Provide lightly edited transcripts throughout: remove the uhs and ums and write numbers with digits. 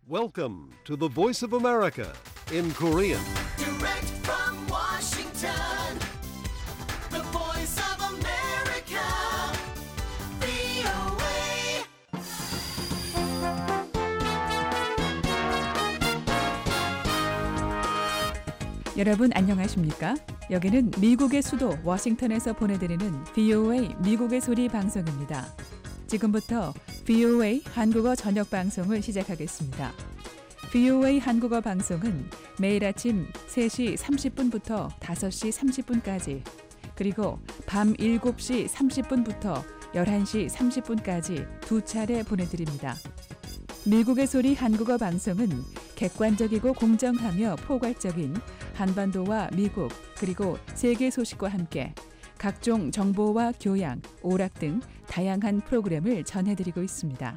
Welcome to the Voice of America in Korean. Direct from Washington, the voice of America, VOA. 여러분 안녕하십니까? 여기는 미국의 수도 워싱턴에서 보내드리는 VOA 미국의 소리 방송입니다. 지금부터 VOA 한국어 저녁 방송을 시작하겠습니다. VOA 한국어 방송은 매일 아침 3시 30분부터 5시 30분까지 그리고 밤 7시 30분부터 11시 30분까지 두 차례 보내드립니다. 미국의 소리 한국어 방송은 객관적이고 공정하며 포괄적인 한반도와 미국 그리고 세계 소식과 함께 각종 정보와 교양, 오락 등 다양한 프로그램을 전해드리고 있습니다.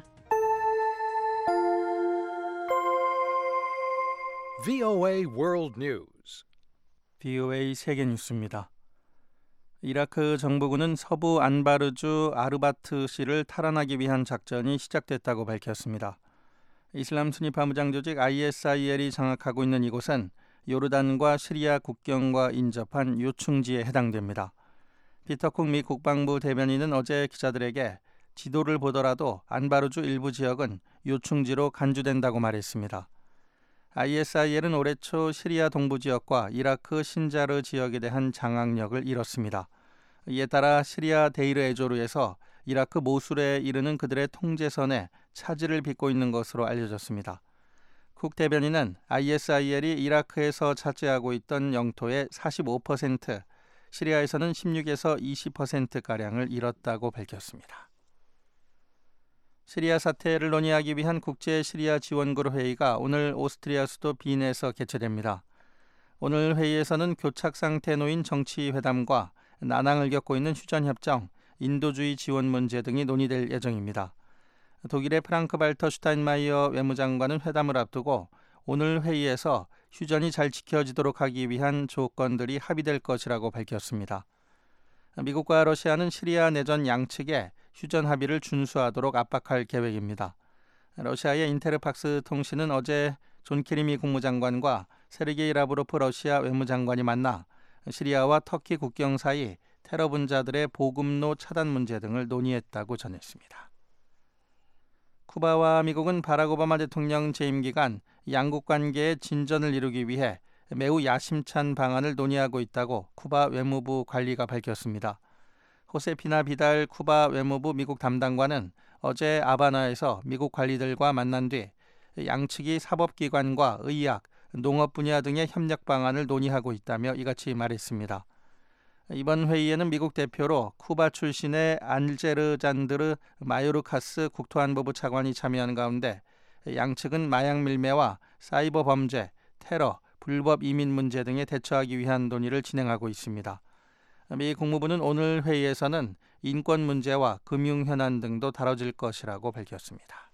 VOA World News. VOA 세계 뉴스입니다. 이라크 정부군은 서부 안바르주 아르바트시를 탈환하기 위한 작전이 시작됐다고 밝혔습니다. 이슬람 순위파 무장 조직 ISIL이 장악하고 있는 이곳은 요르단과 시리아 국경과 인접한 요충지에 해당됩니다. 피터 쿡 미 국방부 대변인은 어제 기자들에게 지도를 보더라도 안바르주 일부 지역은 요충지로 간주된다고 말했습니다. ISIL은 올해 초 시리아 동부 지역과 이라크 신자르 지역에 대한 장악력을 잃었습니다. 이에 따라 시리아 데이르 에조르에서 이라크 모술에 이르는 그들의 통제선에 차질을 빚고 있는 것으로 알려졌습니다. 쿡 대변인은 ISIL이 이라크에서 차지하고 있던 영토의 45%, 시리아에서는 16에서 20%가량을 잃었다고 밝혔습니다. 시리아 사태를 논의하기 위한 국제 시리아 지원그룹 회의가 오늘 오스트리아 수도 빈에서 개최됩니다. 오늘 회의에서는 교착 상태에 놓인 정치회담과 난항을 겪고 있는 휴전협정, 인도주의 지원 문제 등이 논의될 예정입니다. 독일의 프랑크 발터 슈타인마이어 외무장관은 회담을 앞두고 오늘 회의에서 휴전이 잘 지켜지도록 하기 위한 조건들이 합의될 것이라고 밝혔습니다. 미국과 러시아는 시리아 내전 양측에 휴전 합의를 준수하도록 압박할 계획입니다. 러시아의 인테르팍스 통신은 어제 존 케리 미 국무장관과 세르게이 라브로프 러시아 외무장관이 만나 시리아와 터키 국경 사이 테러 분자들의 보급로 차단 문제 등을 논의했다고 전했습니다. 쿠바와 미국은 바락 오바마 대통령 재임 기간 양국 관계의 진전을 이루기 위해 매우 야심찬 방안을 논의하고 있다고 쿠바 외무부 관리가 밝혔습니다. 호세피나 비달 쿠바 외무부 미국 담당관은 어제 아바나에서 미국 관리들과 만난 뒤 양측이 사법기관과 의학, 농업 분야 등의 협력 방안을 논의하고 있다며 이같이 말했습니다. 이번 회의에는 미국 대표로 쿠바 출신의 알제르 잔드르 마요르카스 국토안보부 차관이 참여한 가운데 양측은 마약 밀매와 사이버 범죄, 테러, 불법 이민 문제 등에 대처하기 위한 논의를 진행하고 있습니다. 미 국무부는 오늘 회의에서는 인권 문제와 금융 현안 등도 다뤄질 것이라고 밝혔습니다.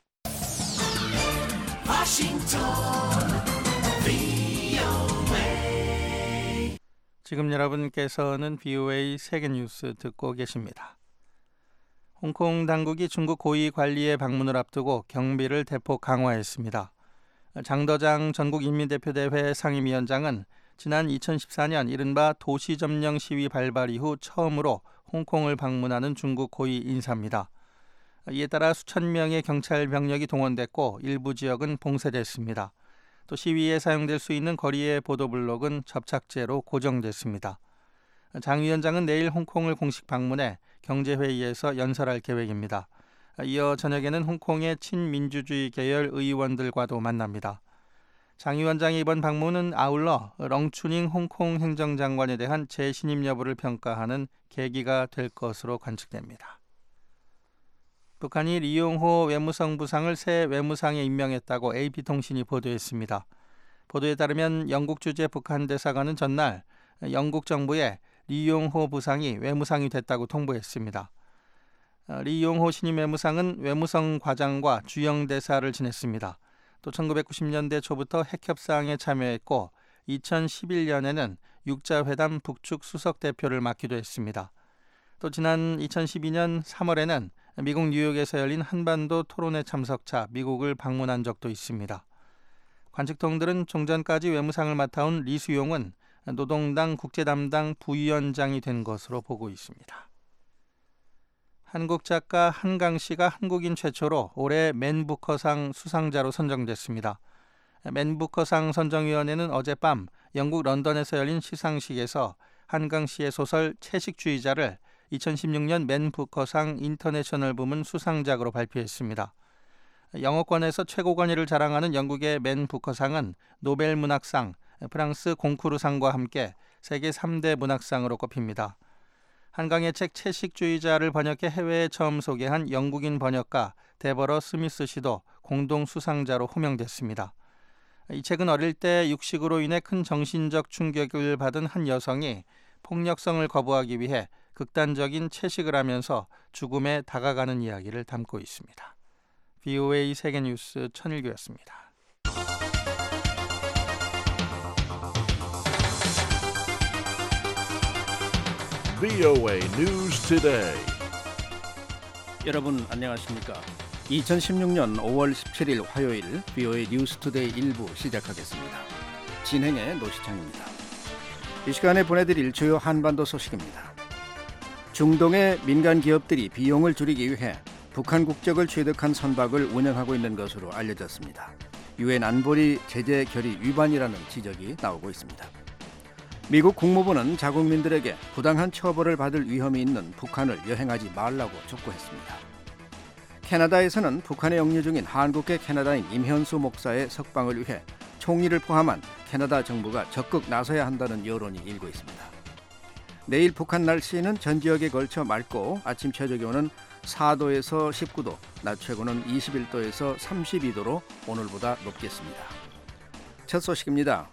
지금 여러분께서는 VOA 세계 뉴스 듣고 계십니다. 홍콩 당국이 중국 고위 관리의 방문을 앞두고 경비를 대폭 강화했습니다. 장더장 전국인민대표대회 상임위원장은 지난 2014년 이른바 도시점령 시위 발발 이후 처음으로 홍콩을 방문하는 중국 고위 인사입니다. 이에 따라 수천 명의 경찰 병력이 동원됐고 일부 지역은 봉쇄됐습니다. 또 시위에 사용될 수 있는 거리의 보도블록은 접착제로 고정됐습니다. 장 위원장은 내일 홍콩을 공식 방문해 경제회의에서 연설할 계획입니다. 이어 저녁에는 홍콩의 친민주주의 계열 의원들과도 만납니다. 장 위원장의 이번 방문은 아울러 렁추닝 홍콩 행정장관에 대한 재신임 여부를 평가하는 계기가 될 것으로 관측됩니다. 북한이 리용호 외무성 부상을 새 외무상에 임명했다고 AP통신이 보도했습니다. 보도에 따르면 영국 주재 북한 대사관은 전날 영국 정부에 리용호 부상이 외무상이 됐다고 통보했습니다. 리용호 신임 외무상은 외무성 과장과 주영 대사를 지냈습니다. 또 1990년대 초부터 핵협상에 참여했고 2011년에는 육자회담 북측 수석 대표를 맡기도 했습니다. 또 지난 2012년 3월에는 미국 뉴욕에서 열린 한반도 토론회 참석차 미국을 방문한 적도 있습니다. 관측통들은 종전까지 외무상을 맡아온 리수용은 노동당 국제담당 부위원장이 된 것으로 보고 있습니다. 한국 작가 한강 씨가 한국인 최초로 올해 맨 부커상 수상자로 선정됐습니다. 맨 부커상 선정위원회는 어젯밤 영국 런던에서 열린 시상식에서 한강 씨의 소설 채식주의자를 2016년 맨 부커상 인터내셔널 부문 수상작으로 발표했습니다. 영어권에서 최고 권위를 자랑하는 영국의 맨 부커상은 노벨 문학상, 프랑스 공쿠르상과 함께 세계 3대 문학상으로 꼽힙니다. 한강의 책 채식주의자를 번역해 해외에 처음 소개한 영국인 번역가 데버러 스미스 씨도 공동 수상자로 호명됐습니다. 이 책은 어릴 때 육식으로 인해 큰 정신적 충격을 받은 한 여성이 폭력성을 거부하기 위해 극단적인 채식을 하면서 죽음에 다가가는 이야기를 담고 있습니다. VOA 세계뉴스 천일규였습니다. VOA News Today. 여러분 안녕하십니까? 2016년 5월 17일 화요일 VOA 뉴스투데이 1부 시작하겠습니다. 진행의 노시창입니다. 이 시간에 보내드릴 주요 한반도 소식입니다. 중동의 민간 기업들이 비용을 줄이기 위해 북한 국적을 취득한 선박을 운영하고 있는 것으로 알려졌습니다. 유엔 안보리 제재 결의 위반이라는 지적이 나오고 있습니다. 미국 국무부는 자국민들에게 부당한 처벌을 받을 위험이 있는 북한을 여행하지 말라고 촉구했습니다. 캐나다에서는 북한에 영유 중인 한국계 캐나다인 임현수 목사의 석방을 위해 총리를 포함한 캐나다 정부가 적극 나서야 한다는 여론이 일고 있습니다. 내일 북한 날씨는 전 지역에 걸쳐 맑고 아침 최저 기온은 4도에서 19도, 낮 최고는 21도에서 32도로 오늘보다 높겠습니다. 첫 소식입니다.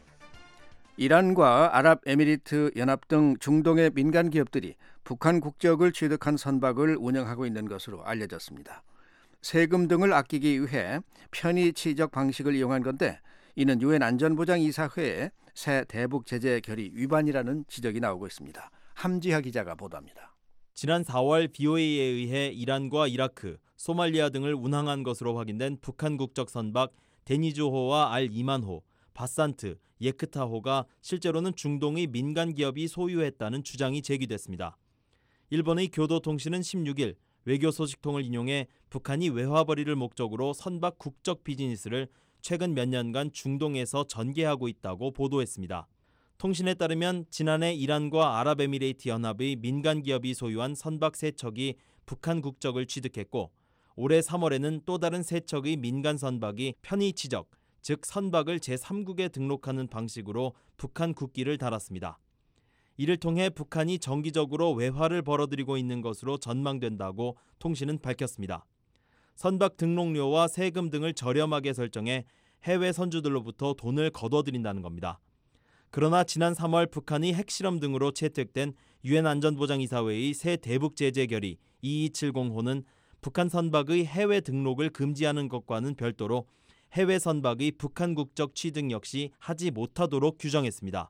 이란과 아랍에미리트 연합 등 중동의 민간 기업들이 북한 국적을 취득한 선박을 운영하고 있는 것으로 알려졌습니다. 세금 등을 아끼기 위해 편의 취적 방식을 이용한 건데 이는 유엔 안전보장이사회의 새 대북 제재 결의 위반이라는 지적이 나오고 있습니다. 함지하 기자가 보도합니다. 지난 4월 BOA에 의해 이란과 이라크, 소말리아 등을 운항한 것으로 확인된 북한 국적 선박 데니주호와 알 이만호, 바산트, 예크타호가 실제로는 중동의 민간 기업이 소유했다는 주장이 제기됐습니다. 일본의 교도통신은 16일 외교 소식통을 인용해 북한이 외화벌이를 목적으로 선박 국적 비즈니스를 최근 몇 년간 중동에서 전개하고 있다고 보도했습니다. 통신에 따르면 지난해 이란과 아랍에미레이트 연합의 민간 기업이 소유한 선박 3척이 북한 국적을 취득했고 올해 3월에는 또 다른 3척의 민간 선박이 편의 취적, 즉 선박을 제3국에 등록하는 방식으로 북한 국기를 달았습니다. 이를 통해 북한이 정기적으로 외화를 벌어들이고 있는 것으로 전망된다고 통신은 밝혔습니다. 선박 등록료와 세금 등을 저렴하게 설정해 해외 선주들로부터 돈을 거둬들인다는 겁니다. 그러나 지난 3월 북한이 핵실험 등으로 채택된 유엔 안전보장이사회의 새 대북 제재 결의 2270호는 북한 선박의 해외 등록을 금지하는 것과는 별도로 해외 선박의 북한 국적 취득 역시 하지 못하도록 규정했습니다.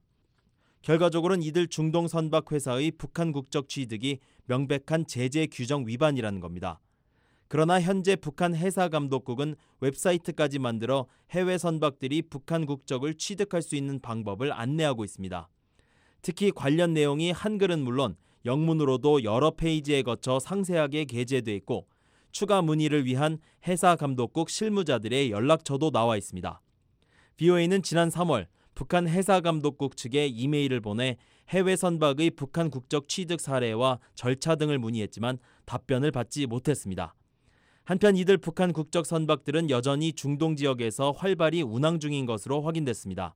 결과적으로는 이들 중동 선박 회사의 북한 국적 취득이 명백한 제재 규정 위반이라는 겁니다. 그러나 현재 북한 해사감독국은 웹사이트까지 만들어 해외 선박들이 북한 국적을 취득할 수 있는 방법을 안내하고 있습니다. 특히 관련 내용이 한글은 물론 영문으로도 여러 페이지에 거쳐 상세하게 게재돼 있고 추가 문의를 위한 해사감독국 실무자들의 연락처도 나와 있습니다. BOA는 지난 3월 북한 해사감독국 측에 이메일을 보내 해외 선박의 북한 국적 취득 사례와 절차 등을 문의했지만 답변을 받지 못했습니다. 한편 이들 북한 국적 선박들은 여전히 중동 지역에서 활발히 운항 중인 것으로 확인됐습니다.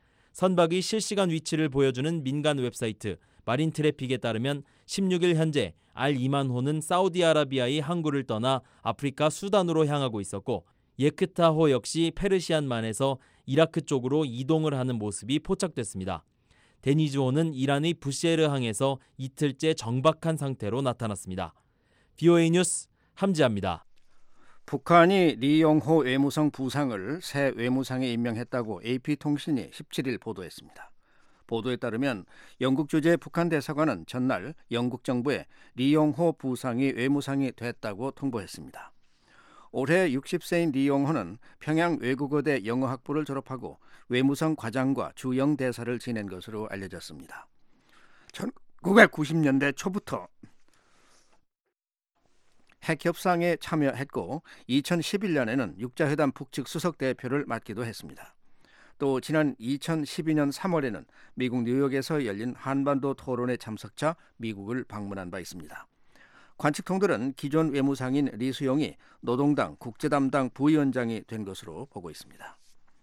선박의 실시간 위치를 보여주는 민간 웹사이트 마린 트래픽에 따르면 16일 현재 알 이만호는 사우디아라비아의 항구를 떠나 아프리카 수단으로 향하고 있었고 예크타호 역시 페르시안만에서 이라크 쪽으로 이동을 하는 모습이 포착됐습니다. 데니주호는 이란의 부셰르항에서 이틀째 정박한 상태로 나타났습니다. BOA 뉴스 함지아입니다. 북한이 리용호 외무성 부상을 새 외무상에 임명했다고 AP통신이 17일 보도했습니다. 보도에 따르면 영국 주재 북한 대사관은 전날 영국 정부에 리용호 부상이 외무상이 됐다고 통보했습니다. 올해 60세인 리용호는 평양 외국어대 영어학부를 졸업하고 외무성 과장과 주영 대사를 지낸 것으로 알려졌습니다. 1990년대 초부터 핵협상에 참여했고 2011년에는 육자회담 북측 수석 대표를 맡기도 했습니다. 또 지난 2012년 3월에는 미국 뉴욕에서 열린 한반도 토론회 참석차 미국을 방문한 바 있습니다. 관측통들은 기존 외무상인 리수용이 노동당 국제담당 부위원장이 된 것으로 보고 있습니다.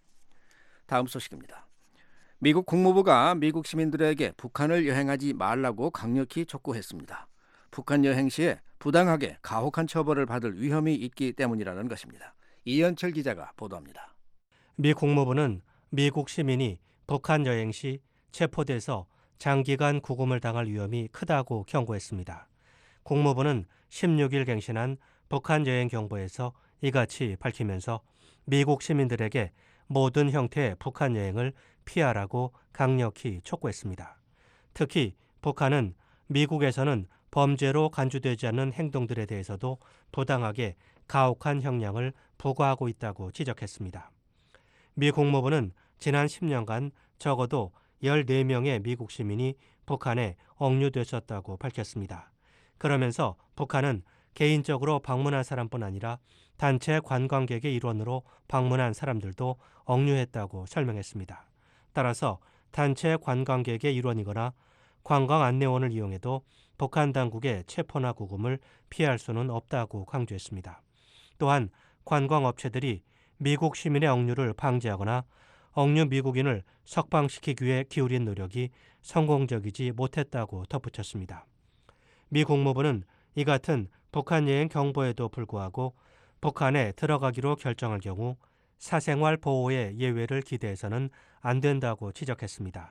다음 소식입니다. 미국 국무부가 미국 시민들에게 북한을 여행하지 말라고 강력히 촉구했습니다. 북한 여행 시에 부당하게 가혹한 처벌을 받을 위험이 있기 때문이라는 것입니다. 이현철 기자가 보도합니다. 미 국무부는 미국 시민이 북한 여행 시 체포돼서 장기간 구금을 당할 위험이 크다고 경고했습니다. 국무부는 16일 갱신한 북한 여행 경보에서 이같이 밝히면서 미국 시민들에게 모든 형태의 북한 여행을 피하라고 강력히 촉구했습니다. 특히 북한은 미국에서는 범죄로 간주되지 않는 행동들에 대해서도 부당하게 가혹한 형량을 부과하고 있다고 지적했습니다. 미 국무부는 지난 10년간 적어도 14명의 미국 시민이 북한에 억류됐었다고 밝혔습니다. 그러면서 북한은 개인적으로 방문한 사람뿐 아니라 단체 관광객의 일원으로 방문한 사람들도 억류했다고 설명했습니다. 따라서 단체 관광객의 일원이거나 관광 안내원을 이용해도 북한 당국의 체포나 구금을 피할 수는 없다고 강조했습니다. 또한 관광업체들이 미국 시민의 억류를 방지하거나 억류 미국인을 석방시키기 위해 기울인 노력이 성공적이지 못했다고 덧붙였습니다. 미 국무부는 이 같은 북한 여행 경보에도 불구하고 북한에 들어가기로 결정할 경우 사생활 보호의 예외를 기대해서는 안 된다고 지적했습니다.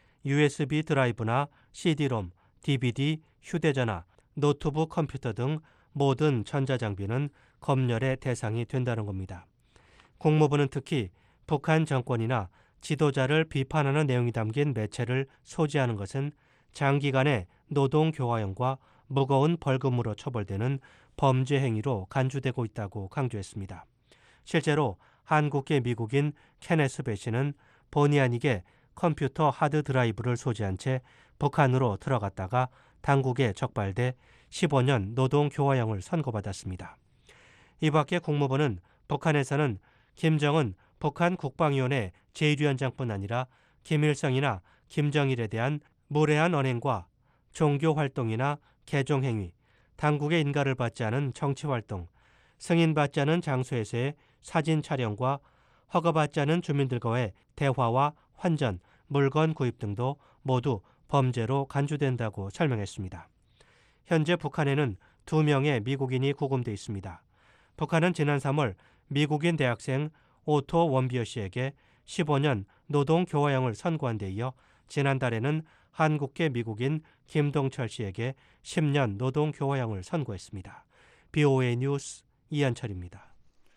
USB 드라이브나 CD-롬, DVD, 휴대전화, 노트북 컴퓨터 등 모든 전자장비는 검열의 대상이 된다는 겁니다. 국무부는 특히 북한 정권이나 지도자를 비판하는 내용이 담긴 매체를 소지하는 것은 장기간의 노동교화형과 무거운 벌금으로 처벌되는 범죄 행위로 간주되고 있다고 강조했습니다. 실제로 한국계 미국인 케네스 베시는 본의 아니게 컴퓨터 하드 드라이브를 소지한 채 북한으로 들어갔다가 당국에 적발돼 15년 노동교화형을 선고받았습니다. 이 밖에 국무부는 북한에서는 김정은 북한 국방위원회 제1위원장뿐 아니라 김일성이나 김정일에 대한 무례한 언행과 종교활동이나 개종행위, 당국의 인가를 받지 않은 정치활동, 승인받지 않은 장소에서의 사진 촬영과 허가받지 않은 주민들과의 대화와 환전, 물건 구입 등도 모두 범죄로 간주된다고 설명했습니다. 현재 북한에는 2명의 미국인이 구금돼 있습니다. 북한은 지난 3월 미국인 대학생 오토 원비어 씨에게 15년 노동교화형을 선고한 데 이어 지난달에는 한국계 미국인 김동철 씨에게 10년 노동교화형을 선고했습니다. BOA 뉴스 이한철입니다.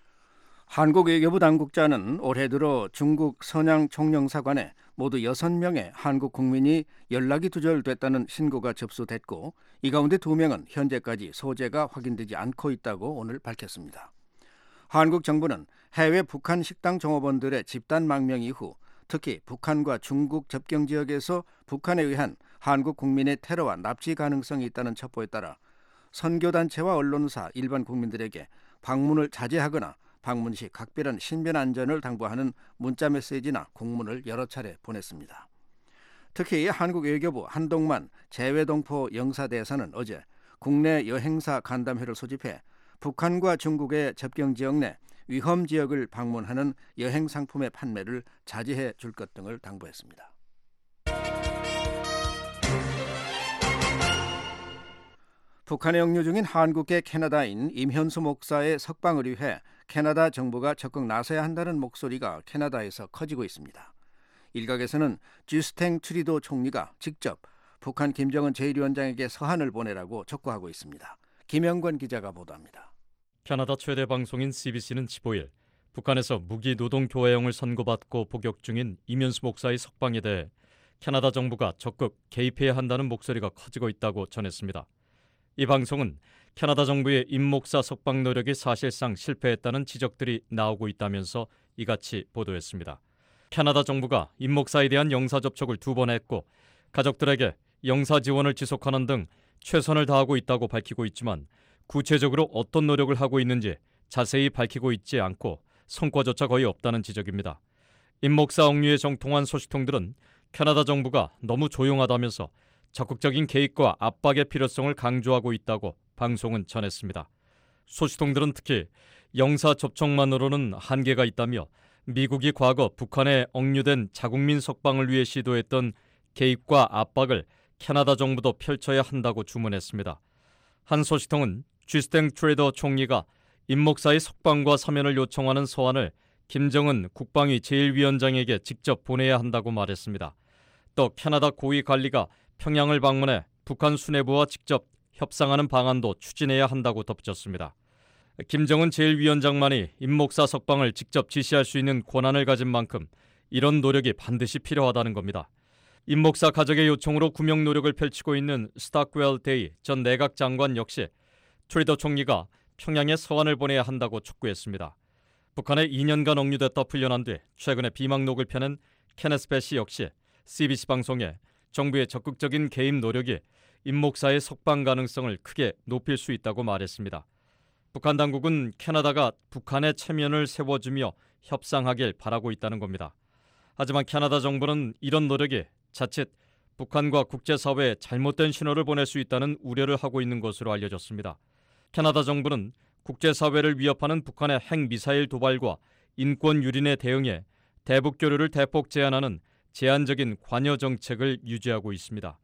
한국 외교부 당국자는 올해 들어 중국 선양 총영사관에 모두 6명의 한국 국민이 연락이 두절됐다는 신고가 접수됐고 이 가운데 2명은 현재까지 소재가 확인되지 않고 있다고 오늘 밝혔습니다. 한국 정부는 해외 북한 식당 종업원들의 집단 망명 이후 특히 북한과 중국 접경 지역에서 북한에 의한 한국 국민의 테러와 납치 가능성이 있다는 첩보에 따라 선교단체와 언론사, 일반 국민들에게 방문을 자제하거나 방문 시 각별한 신변 안전을 당부하는 문자메시지나 공문을 여러 차례 보냈습니다. 특히 한국 외교부 한동만 재외동포 영사대사는 어제 국내 여행사 간담회를 소집해 북한과 중국의 접경 지역 내 위험 지역을 방문하는 여행 상품의 판매를 자제해 줄 것 등을 당부했습니다. 북한에 억류 중인 한국계 캐나다인 임현수 목사의 석방을 위해 캐나다 정부가 적극 나서야 한다는 목소리가 캐나다에서 커지고 있습니다. 일각에서는 주스탱 트리도 총리가 직접 북한 김정은 제1위원장에게 서한을 보내라고 촉구하고 있습니다. 김영권 기자가 보도합니다. 캐나다 최대 방송인 CBC는 15일 북한에서 무기 노동 교화형을 선고받고 복역 중인 임현수 목사의 석방에 대해 캐나다 정부가 적극 개입해야 한다는 목소리가 커지고 있다고 전했습니다. 이 방송은 캐나다 정부의 임 목사 석방 노력이 사실상 실패했다는 지적들이 나오고 있다면서 이같이 보도했습니다. 캐나다 정부가 임 목사에 대한 영사 접촉을 2번 했고 가족들에게 영사 지원을 지속하는 등 최선을 다하고 있다고 밝히고 있지만 구체적으로 어떤 노력을 하고 있는지 자세히 밝히고 있지 않고 성과조차 거의 없다는 지적입니다. 임 목사 억류에 정통한 소식통들은 캐나다 정부가 너무 조용하다면서 적극적인 개입과 압박의 필요성을 강조하고 있다고 방송은 전했습니다. 소식통들은 특히 영사 접촉만으로는 한계가 있다며 미국이 과거 북한에 억류된 자국민 석방을 위해 시도했던 개입과 압박을 캐나다 정부도 펼쳐야 한다고 주문했습니다. 한 소식통은 주스틴 트루도 총리가 임 목사의 석방과 사면을 요청하는 서한을 김정은 국방위 제1위원장에게 직접 보내야 한다고 말했습니다. 또 캐나다 고위 관리가 평양을 방문해 북한 수뇌부와 직접 협상하는 방안도 추진해야 한다고 덧붙였습니다. 김정은 제1위원장만이 임 목사 석방을 직접 지시할 수 있는 권한을 가진 만큼 이런 노력이 반드시 필요하다는 겁니다. 임 목사 가족의 요청으로 구명 노력을 펼치고 있는 스타크웰 데이 전 내각 장관 역시 트루도 총리가 평양에 서한을 보내야 한다고 촉구했습니다. 북한에 2년간 억류됐다 풀려난 뒤 최근에 비망록을 펴낸 케네스 배시 역시 CBC 방송에 정부의 적극적인 개입 노력이 임 목사의 석방 가능성을 크게 높일 수 있다고 말했습니다. 북한 당국은 캐나다가 북한의 체면을 세워주며 협상하길 바라고 있다는 겁니다. 하지만 캐나다 정부는 이런 노력이 자칫 북한과 국제사회에 잘못된 신호를 보낼 수 있다는 우려를 하고 있는 것으로 알려졌습니다. 캐나다 정부는 국제사회를 위협하는 북한의 핵미사일 도발과 인권 유린에 대응해 대북 교류를 대폭 제한하는 제한적인 관여 정책을 유지하고 있습니다.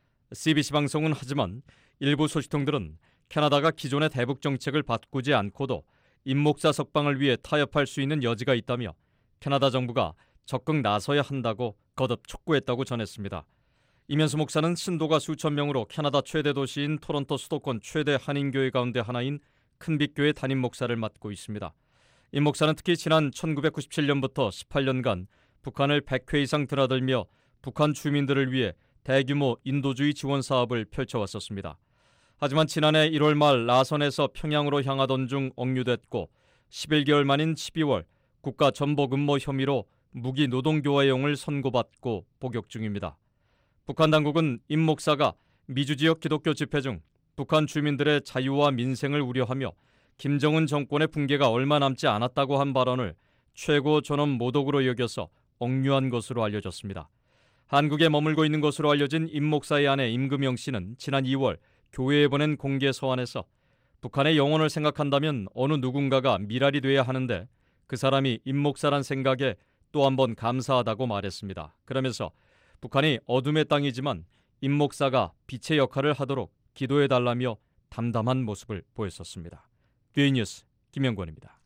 CBC 방송은 하지만 일부 소식통들은 캐나다가 기존의 대북 정책을 바꾸지 않고도 임 목사 석방을 위해 타협할 수 있는 여지가 있다며 캐나다 정부가 적극 나서야 한다고 거듭 촉구했다고 전했습니다. 이면수 목사는 신도가 수천 명으로 캐나다 최대 도시인 토론토 수도권 최대 한인교회 가운데 하나인 큰빛교회 담임 목사를 맡고 있습니다. 임 목사는 특히 지난 1997년부터 18년간 북한을 100회 이상 드나들며 북한 주민들을 위해 대규모 인도주의 지원 사업을 펼쳐왔었습니다. 하지만 지난해 1월 말 라선에서 평양으로 향하던 중 억류됐고 11개월 만인 12월 국가 전복 음모 혐의로 무기 노동교화용을 선고받고 복역 중입니다. 북한 당국은 임 목사가 미주 지역 기독교 집회 중 북한 주민들의 자유와 민생을 우려하며 김정은 정권의 붕괴가 얼마 남지 않았다고 한 발언을 최고 존엄 모독으로 여겨서 억류한 것으로 알려졌습니다. 한국에 머물고 있는 것으로 알려진 임 목사의 아내 임금영 씨는 지난 2월 교회에 보낸 공개 서한에서 북한의 영혼을 생각한다면 어느 누군가가 미랄이 돼야 하는데 그 사람이 임 목사란 생각에 또 한 번 감사하다고 말했습니다. 그러면서 북한이 어둠의 땅이지만 임 목사가 빛의 역할을 하도록 기도해달라며 담담한 모습을 보였었습니다. 뒤의 뉴스 김영권입니다.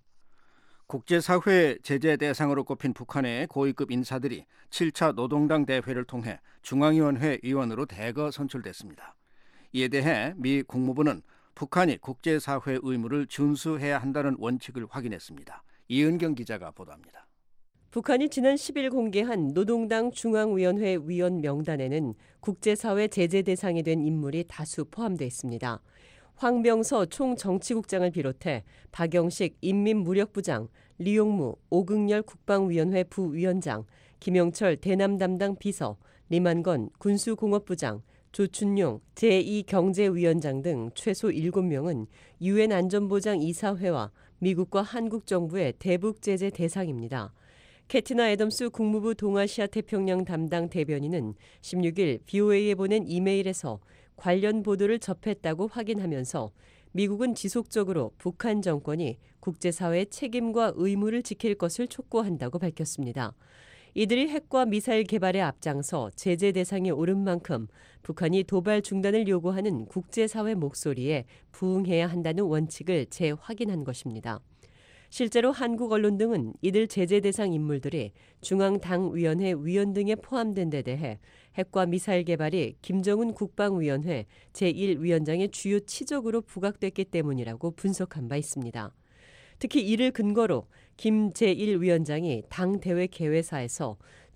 국제사회 제재 대상으로 꼽힌 북한의 고위급 인사들이 7차 노동당 대회를 통해 중앙위원회 위원으로 대거 선출됐습니다. 이에 대해 미 국무부는 북한이 국제사회 의무를 준수해야 한다는 원칙을 확인했습니다. 이은경 기자가 보도합니다. 북한이 지난 10일 공개한 노동당 중앙위원회 위원 명단에는 국제사회 제재 대상이 된 인물이 다수 포함되어 있습니다. 황병서 총정치국장을 비롯해 박영식 인민무력부장, 리용무 오극렬 국방위원회 부위원장, 김영철 대남 담당 비서, 리만건 군수공업부장, 조춘용 제2경제위원장 등 최소 7명은 유엔 안전보장 이사회와 미국과 한국 정부의 대북 제재 대상입니다. 캐티나 애덤스 국무부 동아시아 태평양 담당 대변인은 16일 BOA에 보낸 이메일에서 관련 보도를 접했다고 확인하면서 미국은 지속적으로 북한 정권이 국제사회의 책임과 의무를 지킬 것을 촉구한다고 밝혔습니다. 이들이 핵과 미사일 개발에 앞장서 제재 대상에 오른 만큼 북한이 도발 중단을 요구하는 국제사회 목소리에 부응해야 한다는 원칙을 재확인한 것입니다. 실제로 한국 언론 등은 이들 제재 대상 인물들이 중앙당위원회 위원 등에 포함된 데 대해 핵과 미사일 개발이 김정은 국방위원회 제1위원장의 주요 치적으로 부각됐기 때문이라고 분석한 바 있습니다. 특히 이를 근거로 김 제1위원장이 당 대회 개회사에서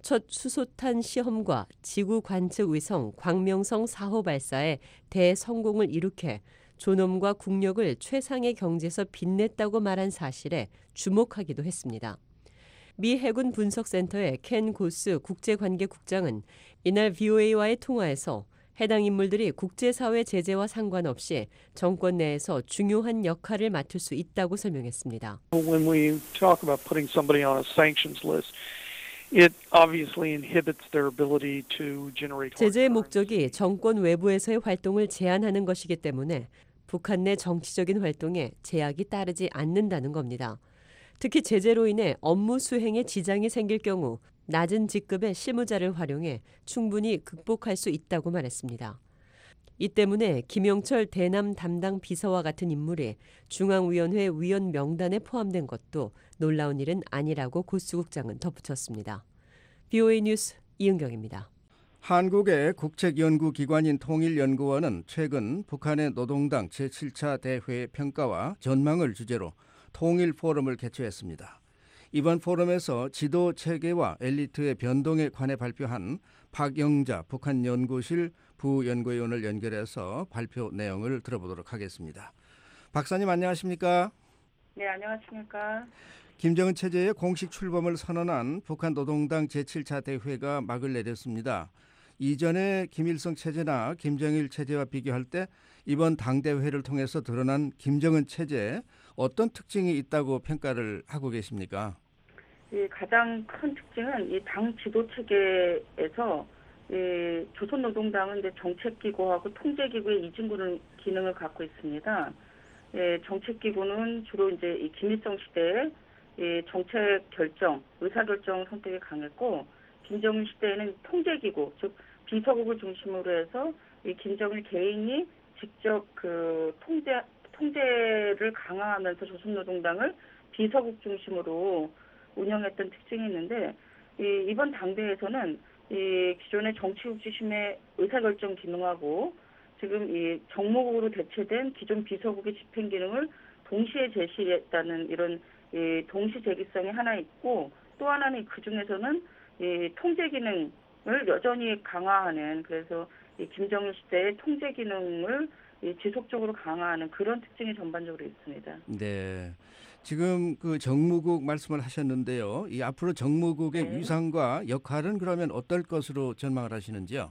첫 수소탄 시험과 지구 관측 위성 광명성 4호 발사에 대성공을 이룩해 존엄과 국력을 최상의 경지에서 빛냈다고 말한 사실에 주목하기도 했습니다. 미 해군 분석센터의 켄 고스 국제관계국장은 이날 VOA와의 통화에서 해당 인물들이 국제사회 제재와 상관없이 정권 내에서 중요한 역할을 맡을 수 있다고 설명했습니다. When we talk about putting somebody on a sanctions list, it obviously inhibits their ability to generate. 제재의 목적이 정권 외부에서의 활동을 제한하는 것이기 때문에 북한 내 정치적인 활동에 제약이 따르지 않는다는 겁니다. 특히 제재로 인해 업무 수행에 지장이 생길 경우 낮은 직급의 실무자를 활용해 충분히 극복할 수 있다고 말했습니다. 이 때문에 김영철 대남 담당 비서와 같은 인물이 중앙위원회 위원 명단에 포함된 것도 놀라운 일은 아니라고 고수국장은 덧붙였습니다. VOA 뉴스 이은경입니다. 한국의 국책연구기관인 통일연구원은 최근 북한의 노동당 제7차 대회 평가와 전망을 주제로 통일포럼을 개최했습니다. 이번 포럼에서 지도체계와 엘리트의 변동에 관해 발표한 박영자 북한연구실 부연구위원을 연결해서 발표 내용을 들어보도록 하겠습니다. 박사님 안녕하십니까? 네, 안녕하십니까? 김정은 체제의 공식 출범을 선언한 북한 노동당 제7차 대회가 막을 내렸습니다. 이전의 김일성 체제나 김정일 체제와 비교할 때 이번 당대회를 통해서 드러난 김정은 체제에 어떤 특징이 있다고 평가를 하고 계십니까? 가장 큰 특징은 이 당 지도 체계에서 조선노동당은 이제 정책기구하고 통제기구의 이중구는 기능을 갖고 있습니다. 정책기구는 주로 이제 이 김일성 시대에 정책 결정, 의사결정 선택이 강했고, 김정일 시대에는 통제기구, 즉 비서국을 중심으로 해서 이 김정일 개인이 직접 그 통제를 강화하면서 조선노동당을 비서국 중심으로 운영했던 특징이 있는데, 이번 당대에서는 이 기존의 정치국 중심의 의사결정 기능하고 지금 이 정무국으로 대체된 기존 비서국의 집행 기능을 동시에 제시했다는 이런 동시 제기성이 하나 있고, 또 하나는 그 중에서는 이 통제 기능을 여전히 강화하는, 그래서 이 김정일 시대의 통제 기능을 지속적으로 강화하는 그런 특징이 전반적으로 있습니다. 네. 지금 그 정무국 말씀을 하셨는데요. 이 앞으로 정무국의 위상과 역할은 그러면 어떨 것으로 전망을 하시는지요?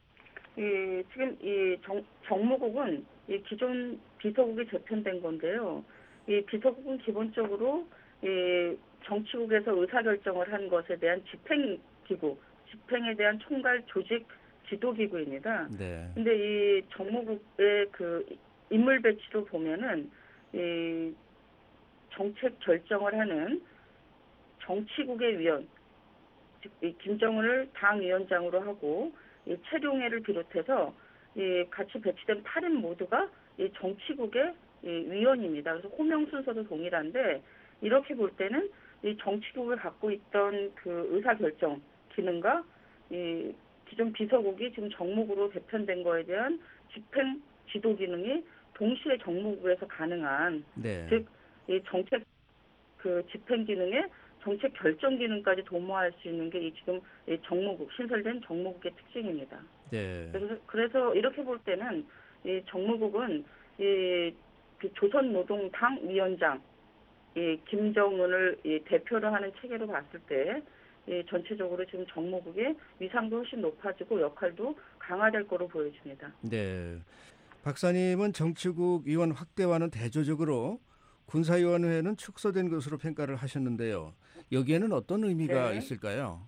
지금 이 정무국은 이 기존 비서국이 재편된 건데요. 이 비서국은 기본적으로 이 정치국에서 의사결정을 한 것에 대한 집행기구, 집행에 대한 총괄 조직 지도기구입니다. 네. 근데 이 정무국의 그 인물 배치로 보면은 이 정책 결정을 하는 정치국의 위원, 즉 이 김정은을 당위원장으로 하고 이 최룡해를 비롯해서 이 같이 배치된 8인 모두가 이 정치국의 이 위원입니다. 그래서 호명 순서도 동일한데, 이렇게 볼 때는 이 정치국을 갖고 있던 그 의사결정 기능과 이 기존 비서국이 지금 정무국으로 개편된 거에 대한 집행 지도 기능이 동시에 정무국에서 가능한, 네. 즉 이 정책 그 집행 기능에 정책 결정 기능까지 도모할 수 있는 게 이 지금 이 정무국, 신설된 정무국의 특징입니다. 네. 그래서 이렇게 볼 때는 이 정무국은 이 조선노동당 위원장, 이 김정은을 이 대표를 하는 체계로 봤을 때 이 전체적으로 지금 정무국의 위상도 훨씬 높아지고 역할도 강화될 거로 보여집니다. 네. 박사님은 정치국 위원 확대와는 대조적으로 군사위원회는 축소된 것으로 평가를 하셨는데요. 여기에는 어떤 의미가 있을까요?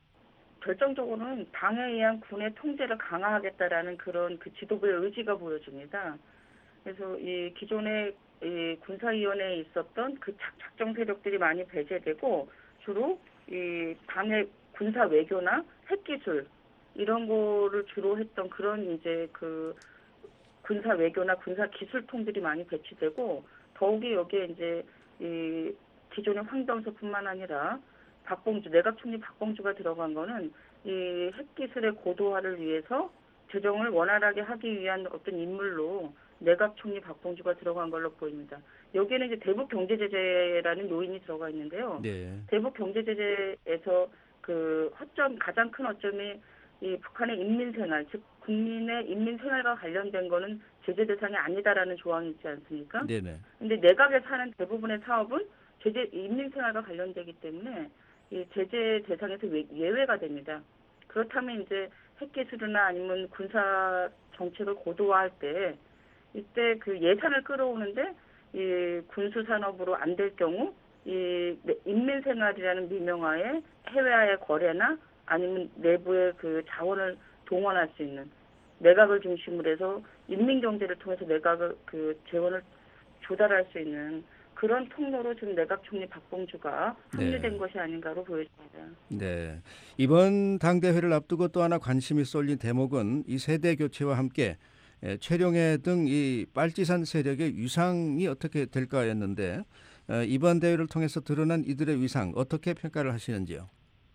결정적으로는 당에 의한 군의 통제를 강화하겠다라는 그런 그 지도부의 의지가 보여집니다. 그래서 이 기존의 이 군사위원회에 있었던 그 작정 세력들이 많이 배제되고, 주로 이 당의 군사 외교나 핵기술 이런 거를 주로 했던 그런 이제 그 군사 외교나 군사 기술통들이 많이 배치되고, 더욱이 여기에 이제 이 기존의 황정서뿐만 아니라 박봉주, 내각 총리 박봉주가 들어간 거는 이 핵기술의 고도화를 위해서 재정을 원활하게 하기 위한 어떤 인물로 내각 총리 박봉주가 들어간 걸로 보입니다. 여기에는 이제 대북 경제 제재라는 요인이 들어가 있는데요. 네. 대북 경제 제재에서 가장 큰 허점이 이 북한의 인민생활, 즉 국민의 인민생활과 관련된 거는 제재 대상이 아니다라는 조항이 있지 않습니까? 네네. 근데 내각에서 하는 대부분의 사업은 인민생활과 관련되기 때문에 이 제재 대상에서 예외가 됩니다. 그렇다면 이제 핵기술이나 아니면 군사 정책을 고도화할 때 이때 그 예산을 끌어오는데 이 군수 산업으로 안 될 경우 이 인민생활이라는 미명하에 해외와의 거래나 아니면 내부의 그 자원을 동원할 수 있는 내각을 중심으로 해서 인민경제를 통해서 내각을 그 재원을 조달할 수 있는 그런 통로로 지금 내각 총리 박봉주가 합류된 것이 아닌가로 보여집니다. 네. 이번 당대회를 앞두고 또 하나 관심이 쏠린 대목은 이 세대 교체와 함께 최룡해 등 이 빨치산 세력의 위상이 어떻게 될까였는데 이번 대회를 통해서 드러난 이들의 위상 어떻게 평가를 하시는지요?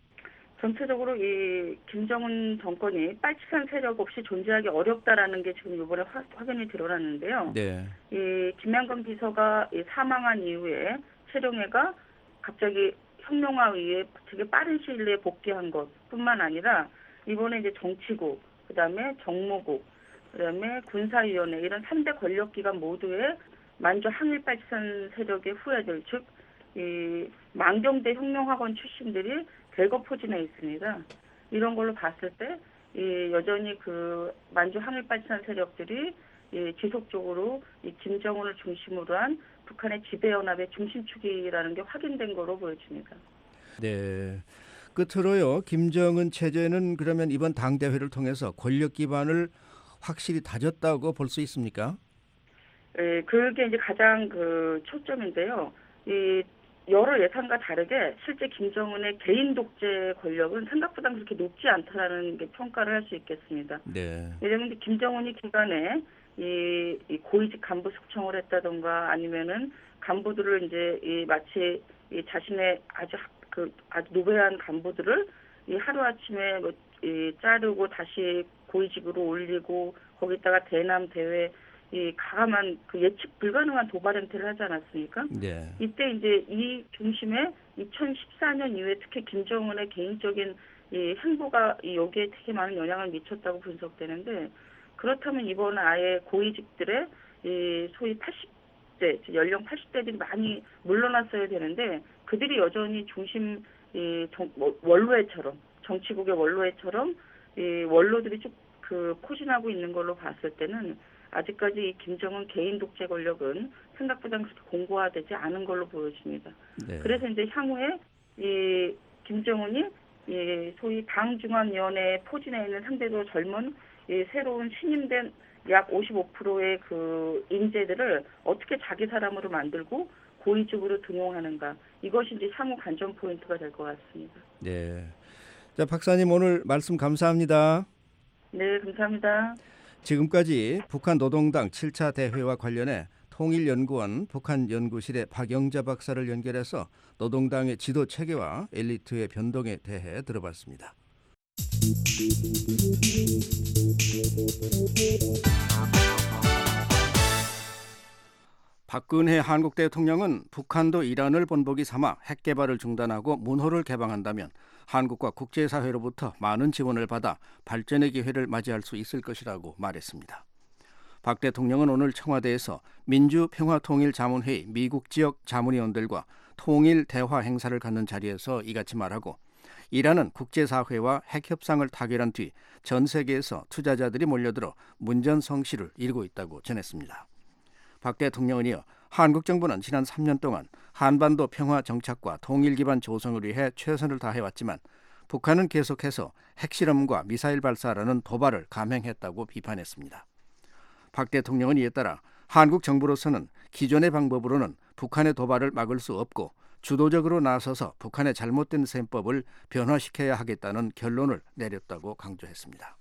전체적으로 이 김정은 정권이 빨치산 세력 없이 존재하기 어렵다라는 게 지금 이번에 확연히 드러났는데요. 네. 이 김양건 비서가 사망한 이후에 최룡해가 갑자기 혁명화 이후에 되게 빠른 시일 내에 복귀한 것뿐만 아니라 이번에 이제 정치국, 그다음에 정무국, 그다음에 군사위원회 이런 3대 권력기관 모두의 만주 항일 빨치산 세력의 후예들, 즉 이 망경대 혁명학원 출신들이 대거 포진해 있습니다. 이런 걸로 봤을 때 여전히 그 만주 항일 빨치산 세력들이 지속적으로 이 김정은을 중심으로 한 북한의 지배연합의 중심축이라는 게 확인된 거로 보여집니다. 네. 끝으로요. 김정은 체제는 그러면 이번 당대회를 통해서 권력 기반을 확실히 다졌다고 볼 수 있습니까? 네, 그게 이제 가장 그 초점인데요. 이 여러 예상과 다르게 실제 김정은의 개인 독재 권력은 생각보다 그렇게 높지 않다라는 게 평가를 할 수 있겠습니다. 네. 왜냐하면 김정은이 기간에 이 고위직 간부 숙청을 했다던가 아니면은 간부들을 이제 마치 자신의 아주 노배한 간부들을 하루 아침에 자르고 다시 고위직으로 올리고 거기다가 대남 대회 가감한 그 예측 불가능한 도발 행태를 하지 않았습니까? 네. 이때 이제 이 중심에 2014년 이후에 특히 김정은의 개인적인 이 행보가 여기에 되게 많은 영향을 미쳤다고 분석되는데 그렇다면 이번에 아예 고위직들의 소위 80대, 연령 80대들이 많이 물러났어야 되는데 그들이 여전히 중심 원로회처럼 정치국의 원로회처럼 원로들이 쭉 포진하고 있는 걸로 봤을 때는 아직까지 이 김정은 개인 독재 권력은 생각보다 그렇게 공고화되지 않은 걸로 보여집니다. 네. 그래서 이제 향후에 이 김정은이 소위 당중앙위원회에 포진해 있는 상대적으로 젊은 새로운 신임된 약 55%의 그 인재들을 어떻게 자기 사람으로 만들고 고위직으로 등용하는가 이것이 이제 향후 관전 포인트가 될 것 같습니다. 네. 자, 박사님 오늘 말씀 감사합니다. 네, 감사합니다. 지금까지 북한 노동당 7차 대회와 관련해 통일연구원 북한연구실의 박영자 박사를 연결해서 노동당의 지도 체계와 엘리트의 변동에 대해 들어봤습니다. 박근혜 한국 대통령은 북한도 이란을 본보기 삼아 핵 개발을 중단하고 문호를 개방한다면 한국과 국제사회로부터 많은 지원을 받아 발전의 기회를 맞이할 수 있을 것이라고 말했습니다. 박 대통령은 오늘 청와대에서 민주평화통일자문회의 미국 지역 자문위원들과 통일 대화 행사를 갖는 자리에서 이같이 말하고 이란은 국제사회와 핵협상을 타결한 뒤 전 세계에서 투자자들이 몰려들어 문전성시를 이루고 있다고 전했습니다. 박 대통령은 이어 한국 정부는 지난 3년 동안 한반도 평화 정착과 통일 기반 조성을 위해 최선을 다해왔지만 북한은 계속해서 핵실험과 미사일 발사라는 도발을 감행했다고 비판했습니다. 박 대통령은 이에 따라 한국 정부로서는 기존의 방법으로는 북한의 도발을 막을 수 없고 주도적으로 나서서 북한의 잘못된 셈법을 변화시켜야 하겠다는 결론을 내렸다고 강조했습니다.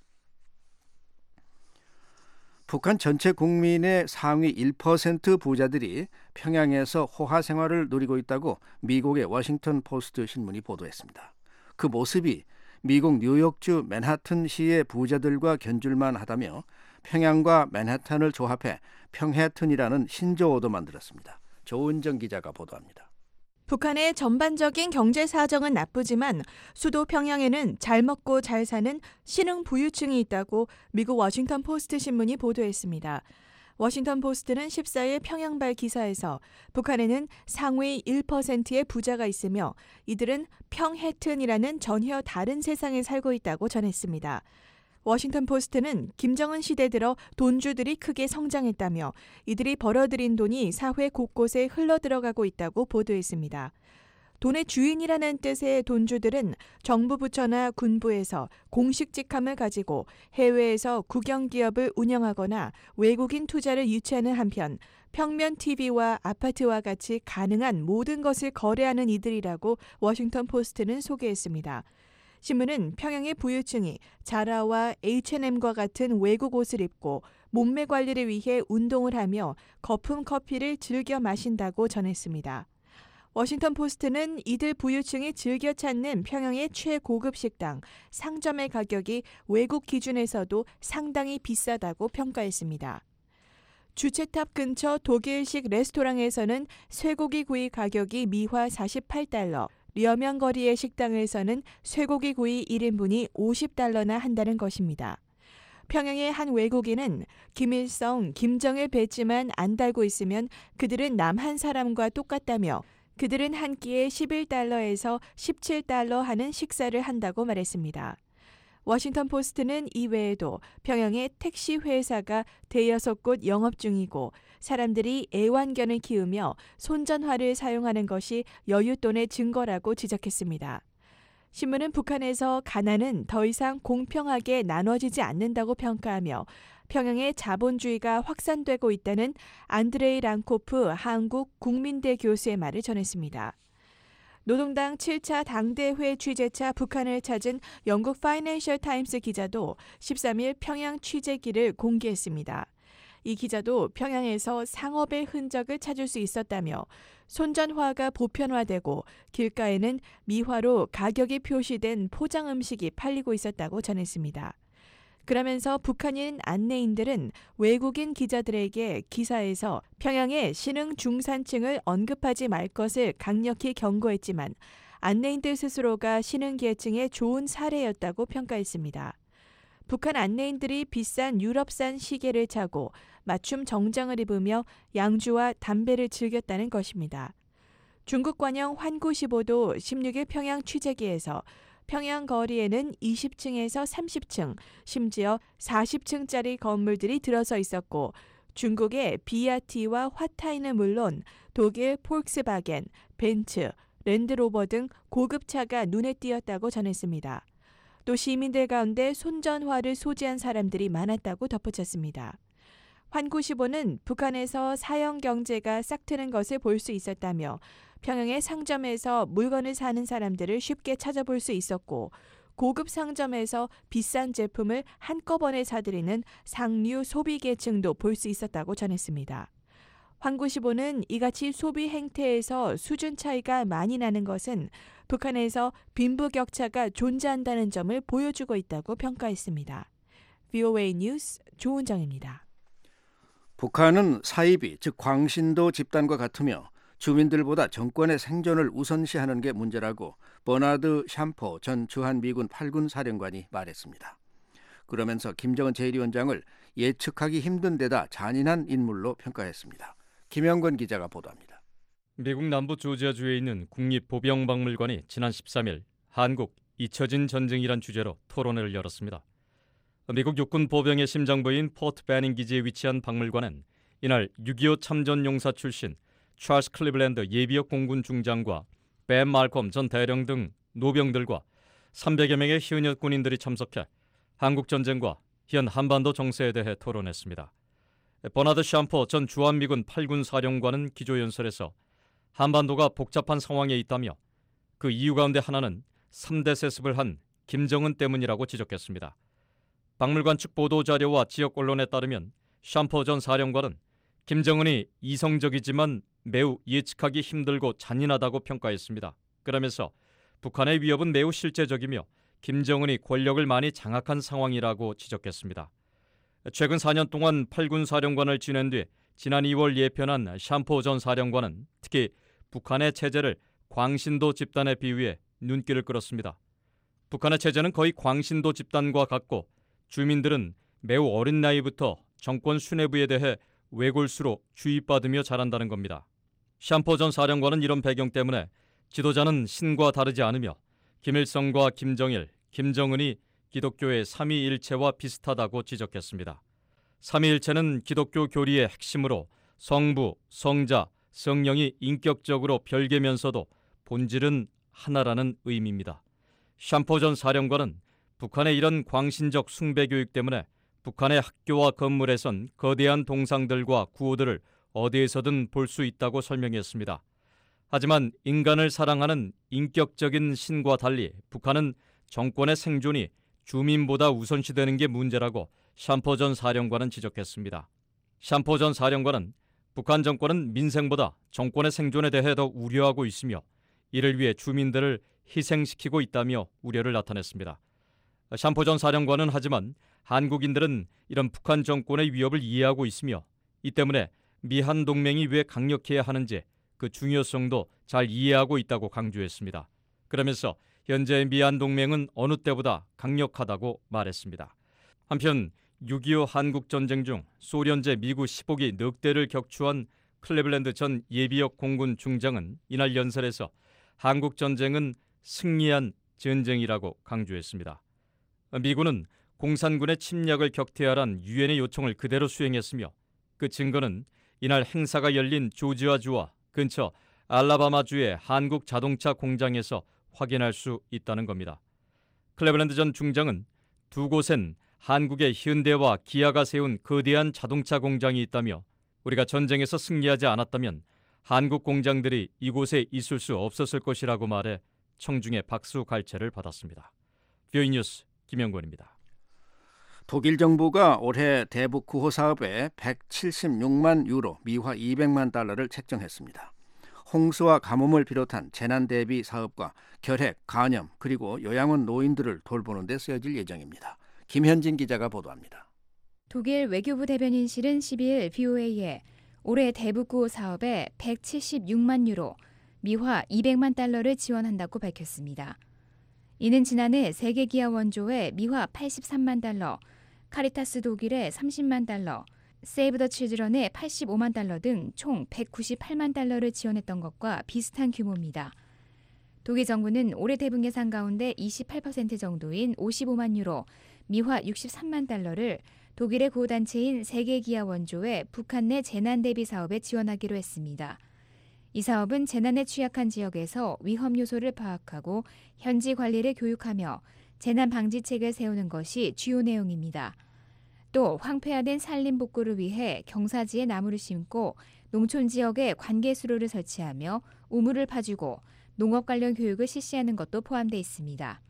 북한 전체 국민의 상위 1% 부자들이 평양에서 호화 생활을 누리고 있다고 미국의 워싱턴 포스트 신문이 보도했습니다. 그 모습이 미국 뉴욕주 맨하튼시의 부자들과 견줄만 하다며 평양과 맨하탄을 조합해 평해튼이라는 신조어도 만들었습니다. 조은정 기자가 보도합니다. 북한의 전반적인 경제 사정은 나쁘지만 수도 평양에는 잘 먹고 잘 사는 신흥 부유층이 있다고 미국 워싱턴 포스트 신문이 보도했습니다. 워싱턴 포스트는 14일 평양발 기사에서 북한에는 상위 1%의 부자가 있으며 이들은 평해튼이라는 전혀 다른 세상에 살고 있다고 전했습니다. 워싱턴 포스트는 김정은 시대 들어 돈주들이 크게 성장했다며 이들이 벌어들인 돈이 사회 곳곳에 흘러들어가고 있다고 보도했습니다. 돈의 주인이라는 뜻의 돈주들은 정부 부처나 군부에서 공식 직함을 가지고 해외에서 국영기업을 운영하거나 외국인 투자를 유치하는 한편 평면 TV와 아파트와 같이 가능한 모든 것을 거래하는 이들이라고 워싱턴 포스트는 소개했습니다. 신문은 평양의 부유층이 자라와 H&M과 같은 외국 옷을 입고 몸매 관리를 위해 운동을 하며 거품 커피를 즐겨 마신다고 전했습니다. 워싱턴 포스트는 이들 부유층이 즐겨 찾는 평양의 최고급 식당, 상점의 가격이 외국 기준에서도 상당히 비싸다고 평가했습니다. 주체탑 근처 독일식 레스토랑에서는 쇠고기 구이 가격이 미화 48달러, 려명 거리의 식당에서는 쇠고기 구이 1인분이 50달러나 한다는 것입니다. 평양의 한 외국인은 김일성, 김정일 배지만 안 달고 있으면 그들은 남한 사람과 똑같다며 그들은 한 끼에 11달러에서 17달러 하는 식사를 한다고 말했습니다. 워싱턴 포스트는 이외에도 평양의 택시 회사가 대여섯 곳 영업 중이고 사람들이 애완견을 키우며 손전화를 사용하는 것이 여윳돈의 증거라고 지적했습니다. 신문은 북한에서 가난은 더 이상 공평하게 나눠지지 않는다고 평가하며 평양의 자본주의가 확산되고 있다는 안드레이 랑코프 한국 국민대 교수의 말을 전했습니다. 노동당 7차 당대회 취재차 북한을 찾은 영국 파이낸셜 타임스 기자도 13일 평양 취재기를 공개했습니다. 이 기자도 평양에서 상업의 흔적을 찾을 수 있었다며 손전화가 보편화되고 길가에는 미화로 가격이 표시된 포장 음식이 팔리고 있었다고 전했습니다. 그러면서 북한인 안내인들은 외국인 기자들에게 기사에서 평양의 신흥 중산층을 언급하지 말 것을 강력히 경고했지만 안내인들 스스로가 신흥 계층의 좋은 사례였다고 평가했습니다. 북한 안내인들이 비싼 유럽산 시계를 차고 맞춤 정장을 입으며 양주와 담배를 즐겼다는 것입니다. 중국 관영 환구시보도 16일 평양 취재기에서 평양 거리에는 20층에서 30층, 심지어 40층짜리 건물들이 들어서 있었고 중국의 비아티와 화타이는 물론 독일 폴크스바겐, 벤츠, 랜드로버 등 고급차가 눈에 띄었다고 전했습니다. 또 시민들 가운데 손전화를 소지한 사람들이 많았다고 덧붙였습니다. 환구시보는 북한에서 사형 경제가 싹트는 것을 볼 수 있었다며 평양의 상점에서 물건을 사는 사람들을 쉽게 찾아볼 수 있었고 고급 상점에서 비싼 제품을 한꺼번에 사들이는 상류 소비 계층도 볼 수 있었다고 전했습니다. 환구시보는 이같이 소비 행태에서 수준 차이가 많이 나는 것은 북한에서 빈부격차가 존재한다는 점을 보여주고 있다고 평가했습니다. VOA 뉴스 조은정입니다. 북한은 사이비, 즉 광신도 집단과 같으며 주민들보다 정권의 생존을 우선시하는 게 문제라고 버나드 샴포 전 주한미군 8군 사령관이 말했습니다. 그러면서 김정은 제1위원장을 예측하기 힘든 데다 잔인한 인물로 평가했습니다. 김영건 기자가 보도합니다. 미국 남부 조지아주에 있는 국립보병박물관이 지난 13일 한국 잊혀진 전쟁이란 주제로 토론회를 열었습니다. 미국 육군 보병의 심장부인 포트 베닝 기지에 위치한 박물관은 이날 6.25 참전용사 출신 찰스 클리블랜드 예비역 공군 중장과 벤 말콤 전 대령 등 노병들과 300여 명의 현역 군인들이 참석해 한국 전쟁과 현 한반도 정세에 대해 토론했습니다. 버나드 샴포 전 주한미군 8군 사령관은 기조연설에서 한반도가 복잡한 상황에 있다며 그 이유 가운데 하나는 3대 세습을 한 김정은 때문이라고 지적했습니다. 박물관 측 보도자료와 지역 언론에 따르면 샴포 전 사령관은 김정은이 이성적이지만 매우 예측하기 힘들고 잔인하다고 평가했습니다. 그러면서 북한의 위협은 매우 실제적이며 김정은이 권력을 많이 장악한 상황이라고 지적했습니다. 최근 4년 동안 8군 사령관을 지낸 뒤 지난 2월 예편한 샴포 전 사령관은 특히 북한의 체제를 광신도 집단에 비유해 눈길을 끌었습니다. 북한의 체제는 거의 광신도 집단과 같고 주민들은 매우 어린 나이부터 정권 수뇌부에 대해 외골수로 주입받으며 자란다는 겁니다. 샴포 전 사령관은 이런 배경 때문에 지도자는 신과 다르지 않으며 김일성과 김정일, 김정은이 기독교의 삼위일체와 비슷하다고 지적했습니다. 삼위일체는 기독교 교리의 핵심으로 성부, 성자, 성령이 인격적으로 별개면서도 본질은 하나라는 의미입니다. 샴포 전 사령관은 북한의 이런 광신적 숭배 교육 때문에 북한의 학교와 건물에선 거대한 동상들과 구호들을 어디에서든 볼 수 있다고 설명했습니다. 하지만 인간을 사랑하는 인격적인 신과 달리 북한은 정권의 생존이 주민보다 우선시되는 게 문제라고 샴포 전 사령관은 지적했습니다. 샴포 전 사령관은 북한 정권은 민생보다 정권의 생존에 대해 더 우려하고 있으며 이를 위해 주민들을 희생시키고 있다며 우려를 나타냈습니다. 샴포 전 사령관은 하지만 한국인들은 이런 북한 정권의 위협을 이해하고 있으며 이 때문에 미한 동맹이 왜 강력해야 하는지 그 중요성도 잘 이해하고 있다고 강조했습니다. 그러면서 현재 미한 동맹은 어느 때보다 강력하다고 말했습니다. 한편 6.25 한국전쟁 중 소련제 미구 15기 늑대를 격추한 클리블랜드 전 예비역 공군 중장은 이날 연설에서 한국전쟁은 승리한 전쟁이라고 강조했습니다. 미군은 공산군의 침략을 격퇴하란 유엔의 요청을 그대로 수행했으며 그 증거는 이날 행사가 열린 조지아주와 근처 알라바마주의 한국 자동차 공장에서 확인할 수 있다는 겁니다. 클리블랜드 전 중장은 두 곳엔 한국의 현대와 기아가 세운 거대한 자동차 공장이 있다며 우리가 전쟁에서 승리하지 않았다면 한국 공장들이 이곳에 있을 수 없었을 것이라고 말해 청중의 박수 갈채를 받았습니다. 뷰이 뉴스 김영권입니다. 독일 정부가 올해 대북 구호 사업에 176만 유로, 미화 200만 달러를 책정했습니다. 홍수와 가뭄을 비롯한 재난 대비 사업과 결핵, 간염, 그리고 요양원 노인들을 돌보는 데 쓰여질 예정입니다. 김현진 기자가 보도합니다. 독일 외교부 대변인실은 12일 VOA에 올해 대북 구호 사업에 176만 유로, 미화 200만 달러를 지원한다고 밝혔습니다. 이는 지난해 세계기아 원조에 미화 83만 달러, 카리타스 독일에 30만 달러, 세이브 더 칠드런에 85만 달러 등 총 198만 달러를 지원했던 것과 비슷한 규모입니다. 독일 정부는 올해 대북 예산 가운데 28% 정도인 55만 유로, 미화 63만 달러를 독일의 구호단체인 세계기아 원조의 북한 내 재난 대비 사업에 지원하기로 했습니다. 이 사업은 재난에 취약한 지역에서 위험 요소를 파악하고 현지 관리를 교육하며 재난 방지책을 세우는 것이 주요 내용입니다. 또 황폐화된 산림 복구를 위해 경사지에 나무를 심고 농촌 지역에 관계수로를 설치하며 우물을 파주고 농업 관련 교육을 실시하는 것도 포함되어 있습니다.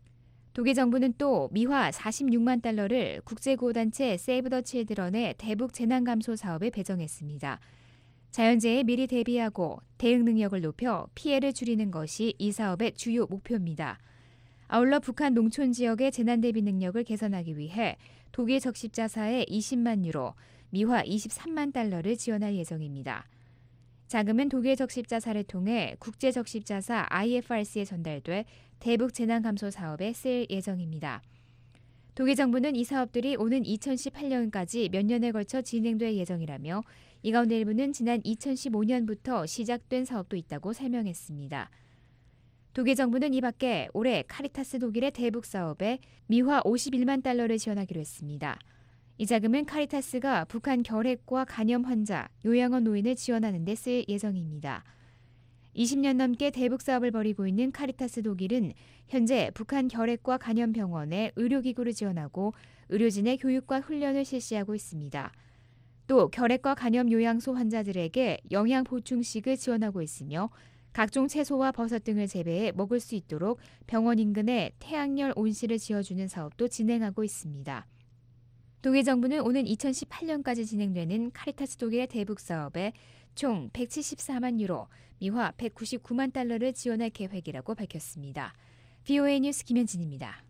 독일 정부는 또 미화 46만 달러를 국제구호단체 세이브 더 칠드런의 대북 재난감소 사업에 배정했습니다. 자연재해에 미리 대비하고 대응 능력을 높여 피해를 줄이는 것이 이 사업의 주요 목표입니다. 아울러 북한 농촌 지역의 재난 대비 능력을 개선하기 위해 독일 적십자사에 20만 유로, 미화 23만 달러를 지원할 예정입니다. 자금은 독일 적십자사를 통해 국제 적십자사 IFRC에 전달돼 대북 재난 감소 사업에 쓸 예정입니다. 독일 정부는 이 사업들이 오는 2018년까지 몇 년에 걸쳐 진행될 예정이라며 이 가운데 일부는 지난 2015년부터 시작된 사업도 있다고 설명했습니다. 독일 정부는 이 밖에 올해 카리타스 독일의 대북 사업에 미화 51만 달러를 지원하기로 했습니다. 이 자금은 카리타스가 북한 결핵과 간염 환자, 요양원 노인을 지원하는 데 쓸 예정입니다. 20년 넘게 대북 사업을 벌이고 있는 카리타스 독일은 현재 북한 결핵과 간염 병원에 의료기구를 지원하고 의료진의 교육과 훈련을 실시하고 있습니다. 또 결핵과 간염 요양소 환자들에게 영양 보충식을 지원하고 있으며 각종 채소와 버섯 등을 재배해 먹을 수 있도록 병원 인근에 태양열 온실을 지어주는 사업도 진행하고 있습니다. 독일 정부는 오는 2018년까지 진행되는 카리타스 독일의 대북 사업에 총 174만 유로, 미화 199만 달러를 지원할 계획이라고 밝혔습니다. VOA 뉴스 김현진입니다.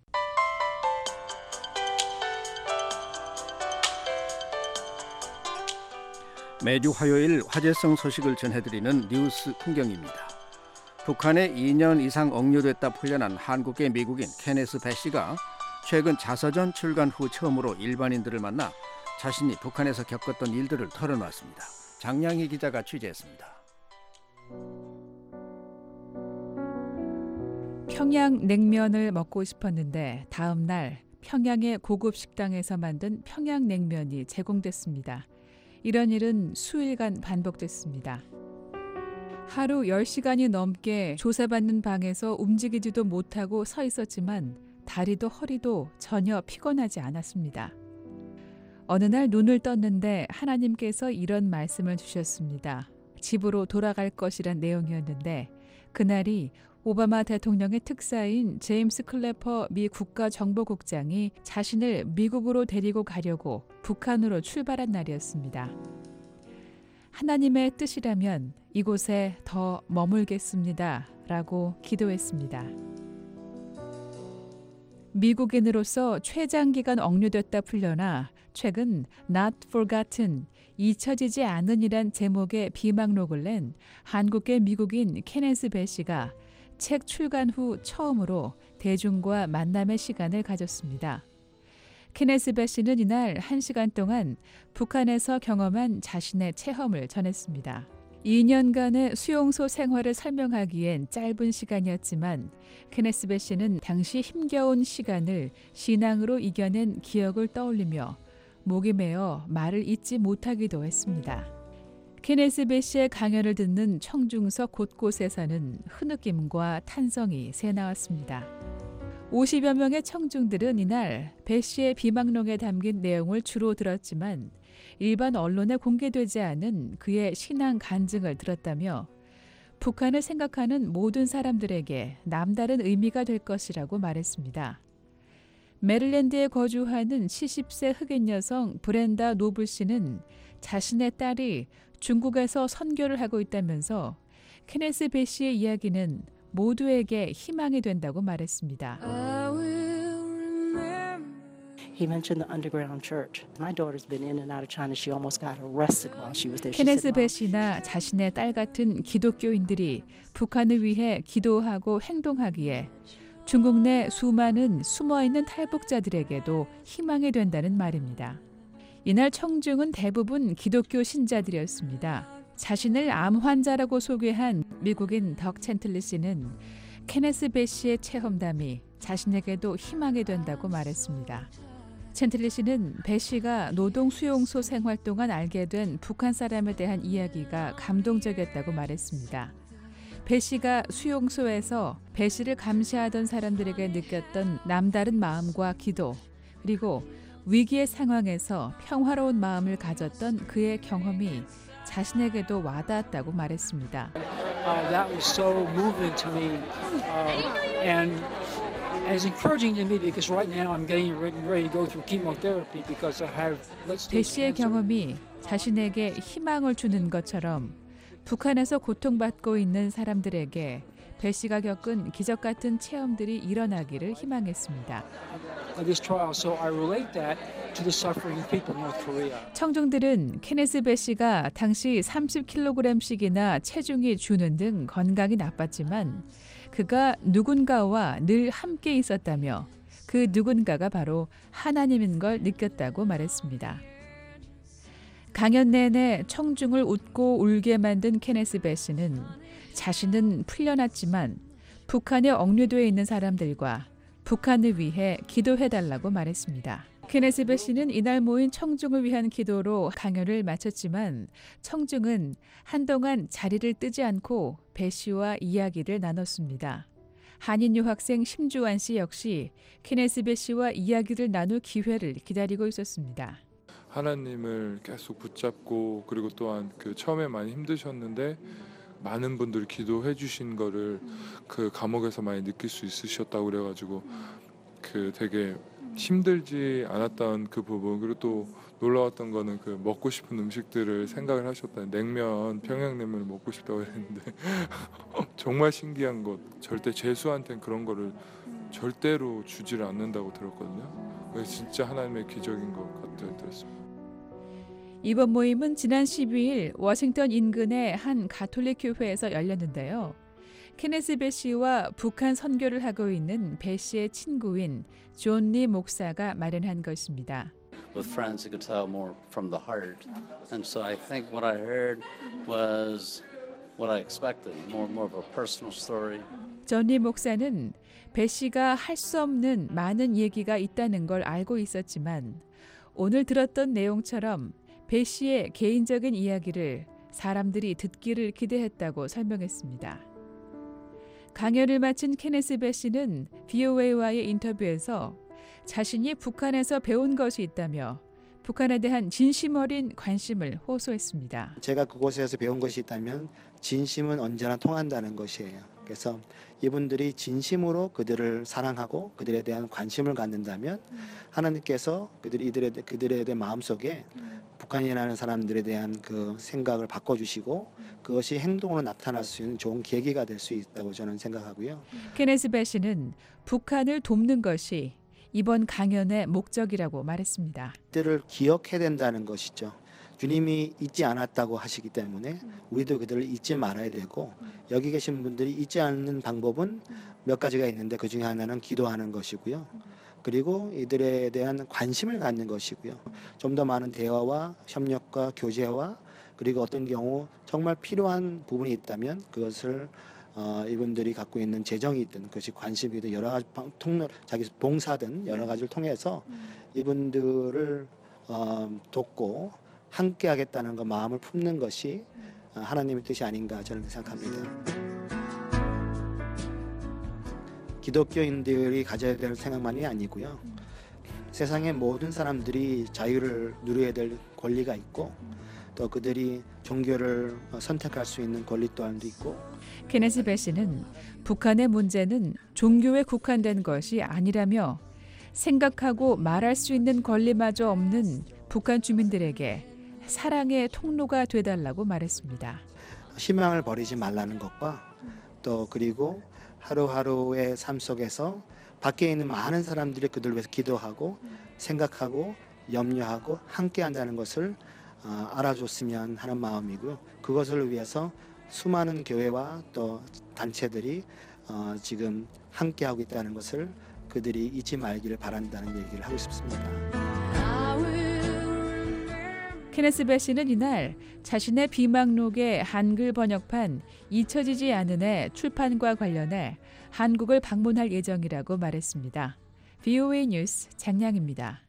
매주 화요일 화제성 소식을 전해드리는 뉴스 풍경입니다. 북한에 2년 이상 억류됐다 풀려난 한국계 미국인 케네스 배시가 최근 자서전 출간 후 처음으로 일반인들을 만나 자신이 북한에서 겪었던 일들을 털어놨습니다. 장량희 기자가 취재했습니다. 평양 냉면을 먹고 싶었는데 다음 날 평양의 고급 식당에서 만든 평양냉면이 제공됐습니다. 이런 일은 수일간 반복됐습니다. 하루 10시간이 넘게 조사받는 방에서 움직이지도 못하고 서 있었지만 다리도 허리도 전혀 피곤하지 않았습니다. 어느 날 눈을 떴는데 하나님께서 이런 말씀을 주셨습니다. 집으로 돌아갈 것이란 내용이었는데 그날이 오바마 대통령의 특사인 제임스 클래퍼 미 국가정보국장이 자신을 미국으로 데리고 가려고 북한으로 출발한 날이었습니다. 하나님의 뜻이라면 이곳에 더 머물겠습니다. 라고 기도했습니다. 미국인으로서 최장기간 억류됐다 풀려나 최근 Not Forgotten, 잊혀지지 않은이란 제목의 비망록을 낸 한국계 미국인 케네스 배시가 책 출간 후 처음으로 대중과 만남의 시간을 가졌습니다. 케네스 배시는 이날 1시간 동안 북한에서 경험한 자신의 체험을 전했습니다. 2년간의 수용소 생활을 설명하기엔 짧은 시간이었지만 케네스 배시는 당시 힘겨운 시간을 신앙으로 이겨낸 기억을 떠올리며 목이 메어 말을 잇지 못하기도 했습니다. 케네스 배시의 강연을 듣는 청중석 곳곳에서는 흐느낌과 탄성이 새나왔습니다. 50여 명의 청중들은 이날 배시의 비망록에 담긴 내용을 주로 들었지만 일반 언론에 공개되지 않은 그의 신앙 간증을 들었다며 북한을 생각하는 모든 사람들에게 남다른 의미가 될 것이라고 말했습니다. 메릴랜드에 거주하는 70세 흑인 여성 브렌다 노블 씨는 자신의 딸이 중국에서 선교를 하고 있다면서 케네스 배시의 이야기는 모두에게 희망이 된다고 말했습니다. He mentioned the underground church. My daughter's been in and out of China. She almost got arrested while she was there. 케네스 배시나 자신의 딸 같은 기독교인들이 북한을 위해 기도하고 행동하기에 중국 내 수많은 숨어있는 탈북자들에게도 희망이 된다는 말입니다. 이날 청중은 대부분 기독교 신자들이었습니다. 자신을 암 환자라고 소개한 미국인 덕 챈틀리 씨는 케네스 배시의 체험담이 자신에게도 희망이 된다고 말했습니다. 챈틀리 씨는 배시가 노동 수용소 생활 동안 알게 된 북한 사람에 대한 이야기가 감동적이었다고 말했습니다. 배시가 수용소에서 배시를 감시하던 사람들에게 느꼈던 남다른 마음과 기도, 그리고 위기의 상황에서 평화로운 마음을 가졌던 그의 경험이 자신에게도 와닿았다고 말했습니다. That was so moving to me, and it's encouraging to me because right now I'm getting ready to go through chemotherapy because I have late-stage 배시의 cancer. 경험이 자신에게 희망을 주는 것처럼 북한에서 고통받고 있는 사람들에게 배시가 겪은 기적 같은 체험들이 일어나기를 희망했습니다. This trial, so I relate that to the suffering people in North Korea. 청중들은 케네스 배시가 당시 30kg씩이나 체중이 주는 등 건강이 나빴지만 그가 누군가와 늘 함께 있었다며 그 누군가가 바로 하나님인 걸 느꼈다고 말했습니다. 강연 내내 청중을 웃고 울게 만든 케네스 배시는 자신은 풀려났지만 북한에 억류되어 있는 사람들과 북한을 위해 기도해달라고 말했습니다. 케네스 배시는 이날 모인 청중을 위한 기도로 강연을 마쳤지만 청중은 한동안 자리를 뜨지 않고 배시와 이야기를 나눴습니다. 한인 유학생 심주환 씨 역시 케네스 배시와 이야기를 나눌 기회를 기다리고 있었습니다. 하나님을 계속 붙잡고 그리고 또한 그 처음에 많이 힘드셨는데 많은 분들이 기도해 주신 거를 그 감옥에서 많이 느낄 수 있으셨다고 그래가지고 그 되게 힘들지 않았던 그 부분, 그리고 또 놀라웠던 거는 그 먹고 싶은 음식들을 생각을 하셨다. 냉면, 평양냉면을 먹고 싶다고 했는데 정말 신기한 것, 절대 재수한테는 그런 거를 절대로 주지를 않는다고 들었거든요. 그래서 진짜 하나님의 기적인 것 같아요. 들었습니다. 이번 모임은 지난 12일 워싱턴 인근의 한 가톨릭 교회에서 열렸는데요. 케네스 배 씨와 북한 선교를 하고 있는 배 씨의 친구인 존 리 목사가 마련한 것입니다. With friends, you could tell more from the heart, and so I think what I heard was what I expected, more of a personal story. 존 리 목사는 배 씨가 할 수 없는 많은 얘기가 있다는 걸 알고 있었지만 오늘 들었던 내용처럼 배 씨의 개인적인 이야기를 사람들이 듣기를 기대했다고 설명했습니다. 강연을 마친 케네스 배 씨는 VOA와의 인터뷰에서 자신이 북한에서 배운 것이 있다며 북한에 대한 진심 어린 관심을 호소했습니다. 제가 그곳에서 배운 것이 있다면 진심은 언제나 통한다는 것이에요. 그래서 이분들이 진심으로 그들을 사랑하고 그들에 대한 관심을 갖는다면 하나님께서 그들에 대한 마음속에 북한이라는 사람들에 대한 그 생각을 바꿔주시고 그것이 행동으로 나타날 수 있는 좋은 계기가 될 수 있다고 저는 생각하고요. 케네스 배 씨는 북한을 돕는 것이 이번 강연의 목적이라고 말했습니다. 그들을 기억해야 된다는 것이죠. 주님이 잊지 않았다고 하시기 때문에 우리도 그들을 잊지 말아야 되고 여기 계신 분들이 잊지 않는 방법은 몇 가지가 있는데 그중에 하나는 기도하는 것이고요. 그리고 이들에 대한 관심을 갖는 것이고요. 좀 더 많은 대화와 협력과 교제와 그리고 어떤 경우 정말 필요한 부분이 있다면 그것을 이분들이 갖고 있는 재정이 있든 그것이 관심이든 여러 가지 통로 자기 봉사든 여러 가지를 통해서 이분들을 돕고 함께 하겠다는 그 마음을 품는 것이 하나님의 뜻이 아닌가 저는 생각합니다. 기독교인들이 가져야 될 생각만이 아니고요. 세상의 모든 사람들이 자유를 누려야 될 권리가 있고 또 그들이 종교를 선택할 수 있는 권리 또한도 있고. 케네스 배 씨는 북한의 문제는 종교에 국한된 것이 아니라며 생각하고 말할 수 있는 권리마저 없는 북한 주민들에게 사랑의 통로가 되달라고 말했습니다. 희망을 버리지 말라는 것과 또 그리고 하루하루의 삶 속에서 밖에 있는 많은 사람들이 그들을 위해서 기도하고 생각하고 염려하고 함께 한다는 것을 알아줬으면 하는 마음이고요. 그것을 위해서 수많은 교회와 또 단체들이 지금 함께하고 있다는 것을 그들이 잊지 말기를 바란다는 얘기를 하고 싶습니다. 케네스 배 씨는 이날 자신의 비망록의 한글 번역판 잊혀지지 않은 해 출판과 관련해 한국을 방문할 예정이라고 말했습니다. VOA 뉴스 장량입니다.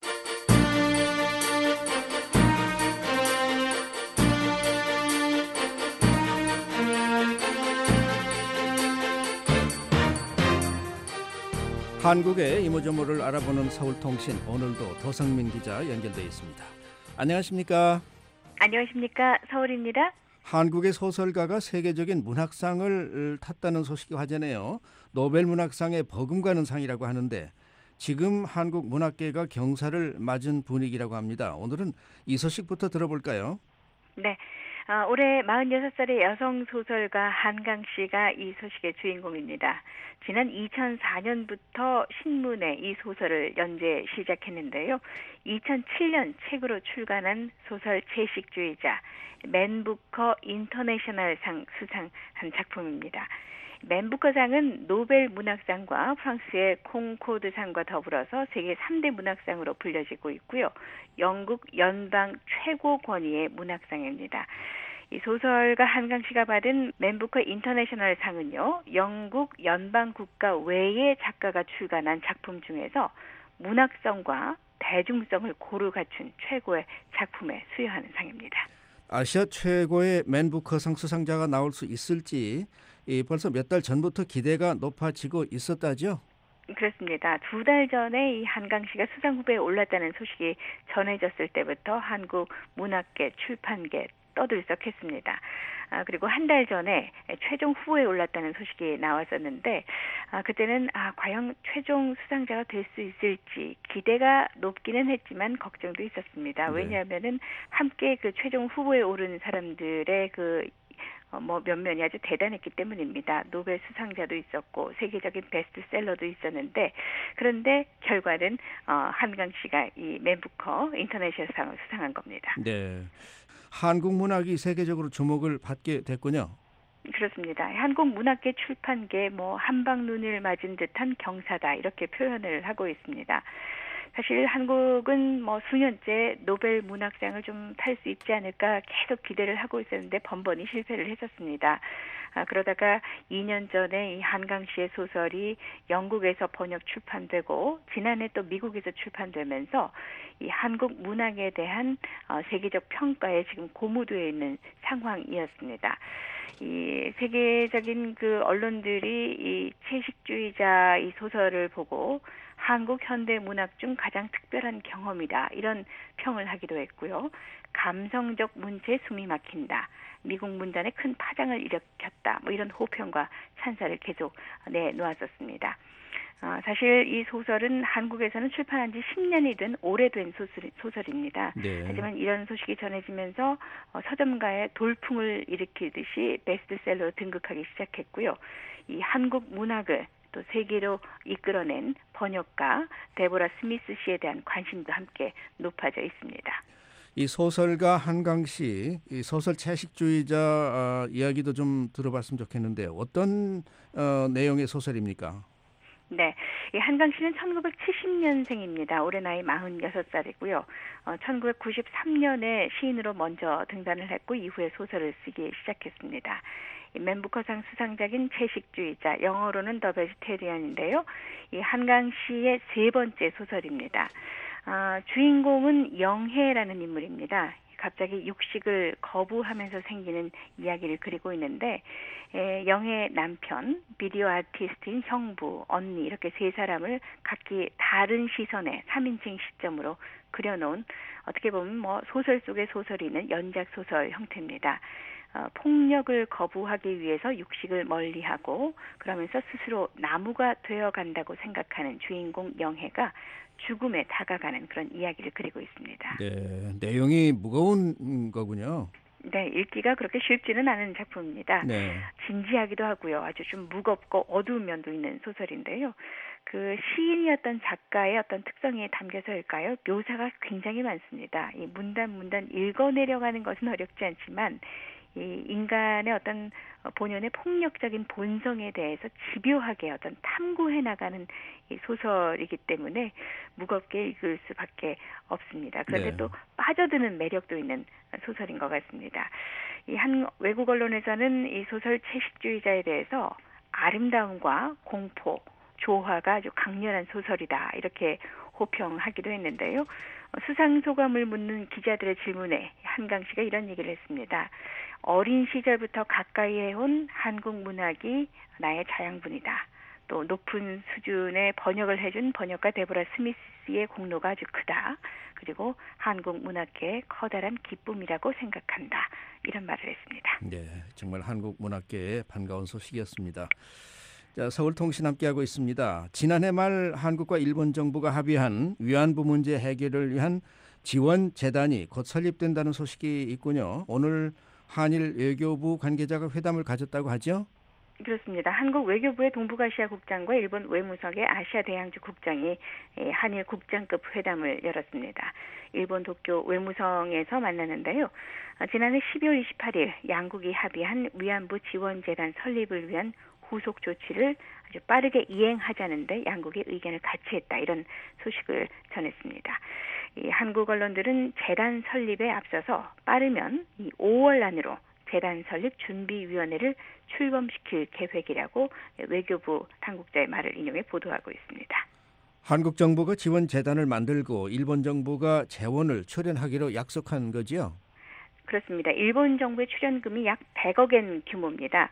한국의 이모저모를 알아보는 서울통신 오늘도 도성민 기자 연결되어 있습니다. 안녕하십니까? 안녕하십니까? 서울입니다. 한국의 소설가가 세계적인 문학상을 탔다는 소식이 화제네요. 노벨 문학상에 버금가는 상이라고 하는데 지금 한국 문학계가 경사를 맞은 분위기라고 합니다. 오늘은 이 소식부터 들어볼까요? 네. 올해 46살의 여성 소설가 한강 씨가 이 소식의 주인공입니다. 지난 2004년부터 신문에 이 소설을 연재 시작했는데요. 2007년 책으로 출간한 소설 채식주의자 맨 부커 인터내셔널상 수상한 작품입니다. 맨 부커상은 노벨 문학상과 프랑스의 콩코드상과 더불어서 세계 3대 문학상으로 불려지고 있고요. 영국 연방 최고 권위의 문학상입니다. 이 소설가 한강 씨가 받은 맨 부커 인터내셔널 상은요, 영국 연방 국가 외의 작가가 출간한 작품 중에서 문학성과 대중성을 고루 갖춘 최고의 작품에 수여하는 상입니다. 아시아 최고의 맨 부커상 수상자가 나올 수 있을지 벌써 몇 달 전부터 기대가 높아지고 있었다죠? 그렇습니다. 2달 전에 이 한강 씨가 수상 후보에 올랐다는 소식이 전해졌을 때부터 한국 문학계, 출판계 떠들썩했습니다. 그리고 한 달 전에 최종 후보에 올랐다는 소식이 나왔었는데 그때는 과연 최종 수상자가 될 수 있을지 기대가 높기는 했지만 걱정도 있었습니다. 네. 왜냐하면은 함께 그 최종 후보에 오른 사람들의 면면이 아주 대단했기 때문입니다. 노벨 수상자도 있었고 세계적인 베스트셀러도 있었는데 그런데 결과는 한강 씨가 이 맨 부커 인터내셔널상을 수상한 겁니다. 네, 한국 문학이 세계적으로 주목을 받게 됐군요. 그렇습니다. 한국 문학계 출판계 뭐 한방 눈을 맞은 듯한 경사다 이렇게 표현을 하고 있습니다. 사실 한국은 뭐 수년째 노벨 문학상을 좀 탈 수 있지 않을까 계속 기대를 하고 있었는데 번번이 실패를 했었습니다. 그러다가 2년 전에 이 한강 씨의 소설이 영국에서 번역 출판되고 지난해 또 미국에서 출판되면서 이 한국 문학에 대한 세계적 평가에 지금 고무되어 있는 상황이었습니다. 이 세계적인 그 언론들이 이 채식주의자 이 소설을 보고 한국 현대 문학 중 가장 특별한 경험이다 이런 평을 하기도 했고요. 감성적 문체에 숨이 막힌다. 미국 문단에 큰 파장을 일으켰다. 뭐 이런 호평과 찬사를 계속 내놓았었습니다. 사실 이 소설은 한국에서는 출판한 지 10년이 된 오래된 소설입니다. 네. 하지만 이런 소식이 전해지면서 서점가에 돌풍을 일으키듯이 베스트셀러로 등극하기 시작했고요. 이 한국 문학을 또 세계로 이끌어낸 번역가 데보라 스미스 씨에 대한 관심도 함께 높아져 있습니다. 이 소설가 한강 씨, 이 소설 채식주의자 이야기도 좀 들어봤으면 좋겠는데 어떤 내용의 소설입니까? 네, 이 한강 씨는 1970년생입니다. 올해 나이 46살이고요. 1993년에 시인으로 먼저 등단을 했고 이후에 소설을 쓰기 시작했습니다. 맨부커상 수상작인 채식주의자, 영어로는 더 베지테리언인데요. 이 한강 씨의 세 번째 소설입니다. 주인공은 영혜라는 인물입니다. 갑자기 육식을 거부하면서 생기는 이야기를 그리고 있는데 영의 남편, 비디오 아티스트인 형부, 언니 이렇게 세 사람을 각기 다른 시선의 3인칭 시점으로 그려놓은 어떻게 보면 뭐 소설 속의 소설이 있는 연작 소설 형태입니다. 폭력을 거부하기 위해서 육식을 멀리하고 그러면서 스스로 나무가 되어간다고 생각하는 주인공 영혜가 죽음에 다가가는 그런 이야기를 그리고 있습니다. 네, 내용이 무거운 거군요. 네, 읽기가 그렇게 쉽지는 않은 작품입니다. 네. 진지하기도 하고요. 아주 좀 무겁고 어두운 면도 있는 소설인데요. 그 시인이었던 작가의 어떤 특성이 담겨서일까요? 묘사가 굉장히 많습니다. 이 문단 읽어내려가는 것은 어렵지 않지만 이 인간의 어떤 본연의 폭력적인 본성에 대해서 집요하게 어떤 탐구해 나가는 이 소설이기 때문에 무겁게 읽을 수밖에 없습니다. 그런데 네. 또 빠져드는 매력도 있는 소설인 것 같습니다. 이 한 외국 언론에서는 이 소설 채식주의자에 대해서 아름다움과 공포, 조화가 아주 강렬한 소설이다 이렇게 호평하기도 했는데요. 수상 소감을 묻는 기자들의 질문에 한강 씨가 이런 얘기를 했습니다. 어린 시절부터 가까이 해온 한국 문학이 나의 자양분이다. 또 높은 수준의 번역을 해준 번역가 데보라 스미스의 공로가 아주 크다. 그리고 한국 문학계의 커다란 기쁨이라고 생각한다. 이런 말을 했습니다. 네, 정말 한국 문학계의 반가운 소식이었습니다. 자, 서울통신 함께하고 있습니다. 지난해 말 한국과 일본 정부가 합의한 위안부 문제 해결을 위한 지원재단이 곧 설립된다는 소식이 있군요. 오늘 한일 외교부 관계자가 회담을 가졌다고 하죠? 그렇습니다. 한국 외교부의 동북아시아 국장과 일본 외무성의 아시아 대양주 국장이 한일 국장급 회담을 열었습니다. 일본 도쿄 외무성에서 만났는데요. 지난해 12월 28일 양국이 합의한 위안부 지원재단 설립을 위한 후속 조치를 아주 빠르게 이행하자는데 양국의 의견을 같이 했다. 이런 소식을 전했습니다. 이 한국 언론들은 재단 설립에 앞서서 빠르면 이 5월 안으로 재단 설립 준비위원회를 출범시킬 계획이라고 외교부 당국자의 말을 인용해 보도하고 있습니다. 한국 정부가 지원재단을 만들고 일본 정부가 재원을 출연하기로 약속한 거지요? 그렇습니다. 일본 정부의 출연금이 약 100억엔 규모입니다.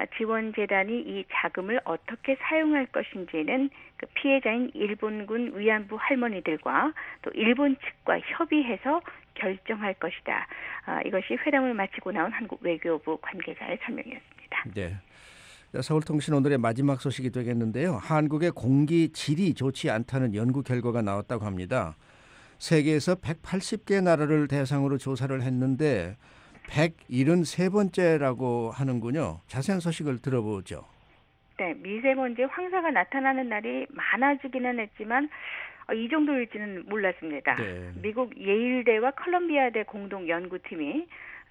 지원재단이 이 자금을 어떻게 사용할 것인지는 그 피해자인 일본군 위안부 할머니들과 또 일본 측과 협의해서 결정할 것이다. 이것이 회담을 마치고 나온 한국 외교부 관계자의 설명이었습니다. 네. 서울통신 오늘의 마지막 소식이 되겠는데요. 한국의 공기 질이 좋지 않다는 연구 결과가 나왔다고 합니다. 세계에서 180개 나라를 대상으로 조사를 했는데 173번째라고 하는군요. 자세한 소식을 들어보죠. 네, 미세먼지 황사가 나타나는 날이 많아지기는 했지만 이 정도일지는 몰랐습니다. 네. 미국 예일대와 컬럼비아대 공동 연구팀이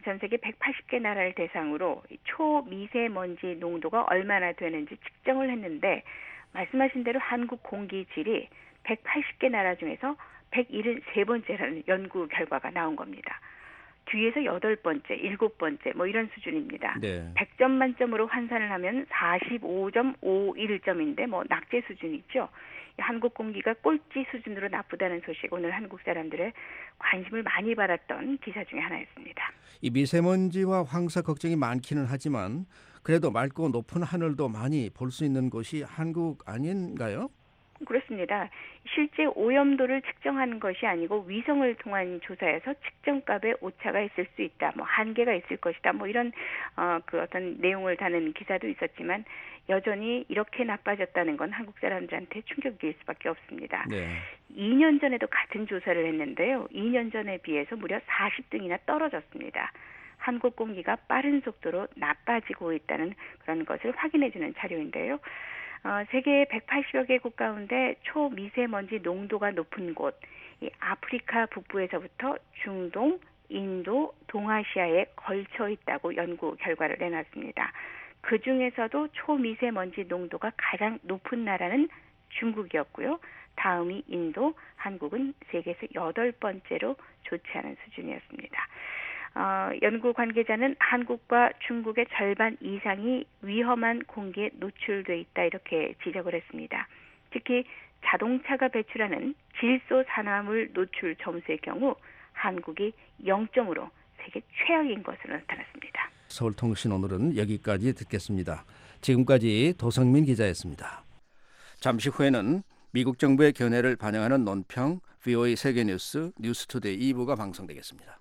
전 세계 180개 나라를 대상으로 초미세먼지 농도가 얼마나 되는지 측정을 했는데 말씀하신 대로 한국 공기질이 180개 나라 중에서 173번째라는 연구 결과가 나온 겁니다. 뒤에서 8번째, 7번째 뭐 이런 수준입니다. 네. 100점 만점으로 환산을 하면 45.51점인데 뭐 낙제 수준이죠. 한국 공기가 꼴찌 수준으로 나쁘다는 소식, 오늘 한국 사람들의 관심을 많이 받았던 기사 중에 하나였습니다. 이 미세먼지와 황사 걱정이 많기는 하지만 그래도 맑고 높은 하늘도 많이 볼 수 있는 곳이 한국 아닌가요? 그렇습니다. 실제 오염도를 측정하는 것이 아니고 위성을 통한 조사에서 측정값에 오차가 있을 수 있다, 뭐 한계가 있을 것이다, 뭐 이런 그 어떤 내용을 다는 기사도 있었지만 여전히 이렇게 나빠졌다는 건 한국 사람들한테 충격일 수밖에 없습니다. 네. 2년 전에도 같은 조사를 했는데요. 2년 전에 비해서 무려 40등이나 떨어졌습니다. 한국 공기가 빠른 속도로 나빠지고 있다는 그런 것을 확인해주는 자료인데요. 세계 180여 개국 가운데 초미세먼지 농도가 높은 곳, 이 아프리카 북부에서부터 중동, 인도, 동아시아에 걸쳐 있다고 연구 결과를 내놨습니다. 그 중에서도 초미세먼지 농도가 가장 높은 나라는 중국이었고요. 다음이 인도, 한국은 세계에서 8번째로 좋지 않은 수준이었습니다. 연구 관계자는 한국과 중국의 절반 이상이 위험한 공기에 노출돼 있다 이렇게 지적을 했습니다. 특히 자동차가 배출하는 질소 산화물 노출 점수의 경우 한국이 0점으로 세계 최악인 것으로 나타났습니다. 서울통신 오늘은 여기까지 듣겠습니다. 지금까지 도성민 기자였습니다. 잠시 후에는 미국 정부의 견해를 반영하는 논평 VOA 세계뉴스 뉴스투데이 2부가 방송되겠습니다.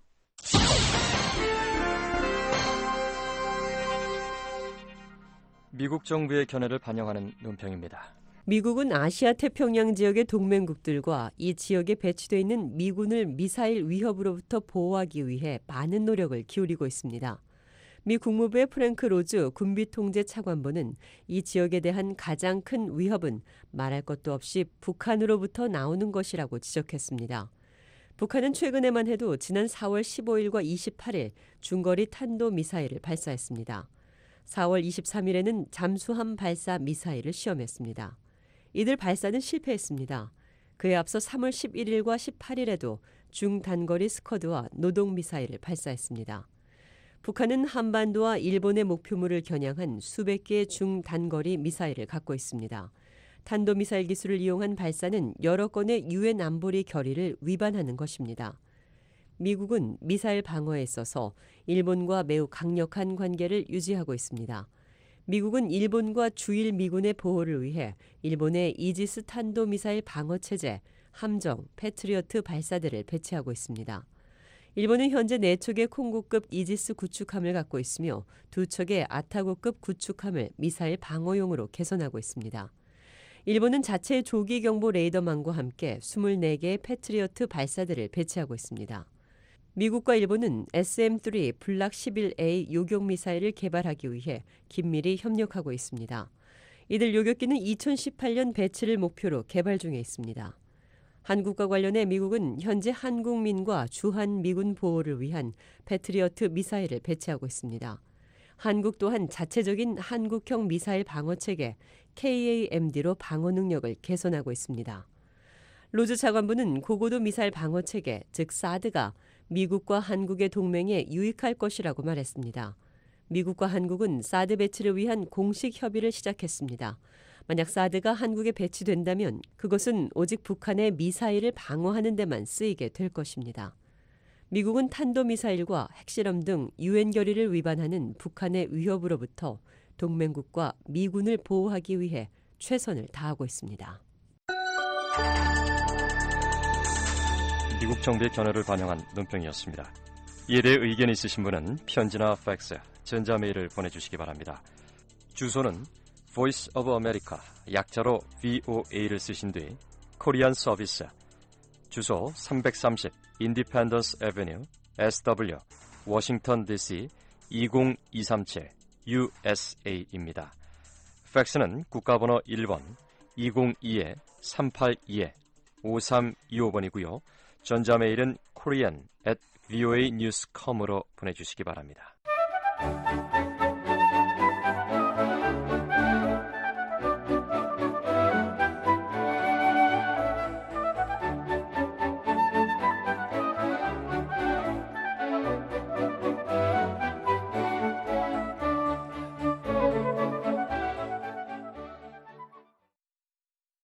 미국 정부의 견해를 반영하는 논평입니다. 미국은 아시아 태평양 지역의 동맹국들과 이 지역에 배치되어 있는 미군을 미사일 위협으로부터 보호하기 위해 많은 노력을 기울이고 있습니다. 미 국무부의 프랭크 로즈 군비통제차관보는 이 지역에 대한 가장 큰 위협은 말할 것도 없이 북한으로부터 나오는 것이라고 지적했습니다. 북한은 최근에만 해도 지난 4월 15일과 28일 중거리 탄도미사일을 발사했습니다. 4월 23일에는 잠수함 발사 미사일을 시험했습니다. 이들 발사는 실패했습니다. 그에 앞서 3월 11일과 18일에도 중단거리 스커드와 노동미사일을 발사했습니다. 북한은 한반도와 일본의 목표물을 겨냥한 수백 개의 중단거리 미사일을 갖고 있습니다. 탄도미사일 기술을 이용한 발사는 여러 건의 유엔 안보리 결의를 위반하는 것입니다. 미국은 미사일 방어에 있어서 일본과 매우 강력한 관계를 유지하고 있습니다. 미국은 일본과 주일 미군의 보호를 위해 일본의 이지스 탄도미사일 방어체제, 함정, 패트리어트 발사대를 배치하고 있습니다. 일본은 현재 4척의 콩고급 이지스 구축함을 갖고 있으며 2척의 아타고급 구축함을 미사일 방어용으로 개선하고 있습니다. 일본은 자체의 조기 경보 레이더망과 함께 24개의 패트리어트 발사대를 배치하고 있습니다. 미국과 일본은 SM-3 블락 11A 요격 미사일을 개발하기 위해 긴밀히 협력하고 있습니다. 이들 요격기는 2018년 배치를 목표로 개발 중에 있습니다. 한국과 관련해 미국은 현재 한국민과 주한 미군 보호를 위한 패트리어트 미사일을 배치하고 있습니다. 한국 또한 자체적인 한국형 미사일 방어체계 KAMD로 방어 능력을 개선하고 있습니다. 로즈 차관보는 고고도 미사일 방어체계, 즉 사드가 미국과 한국의 동맹에 유익할 것이라고 말했습니다. 미국과 한국은 사드 배치를 위한 공식 협의를 시작했습니다. 만약 사드가 한국에 배치된다면 그것은 오직 북한의 미사일을 방어하는 데만 쓰이게 될 것입니다. 미국은 탄도미사일과 핵실험 등 유엔 결의를 위반하는 북한의 위협으로부터 동맹국과 미군을 보호하기 위해 최선을 다하고 있습니다. 미국 정부의 견해를 반영한 논평이었습니다. 이에 대해 의견이 있으신 분은 편지나 팩스, 전자메일을 보내주시기 바랍니다. 주소는 Voice of America, 약자로 VOA를 쓰신 뒤 코리안 서비스, 주소 330 Independence Avenue, SW, 워싱턴 DC 20237 USA입니다. 팩스는 국가번호 1번 202-382-5325번이고요. 전자메일은 korean@ voanews.com으로 보내주시기 바랍니다.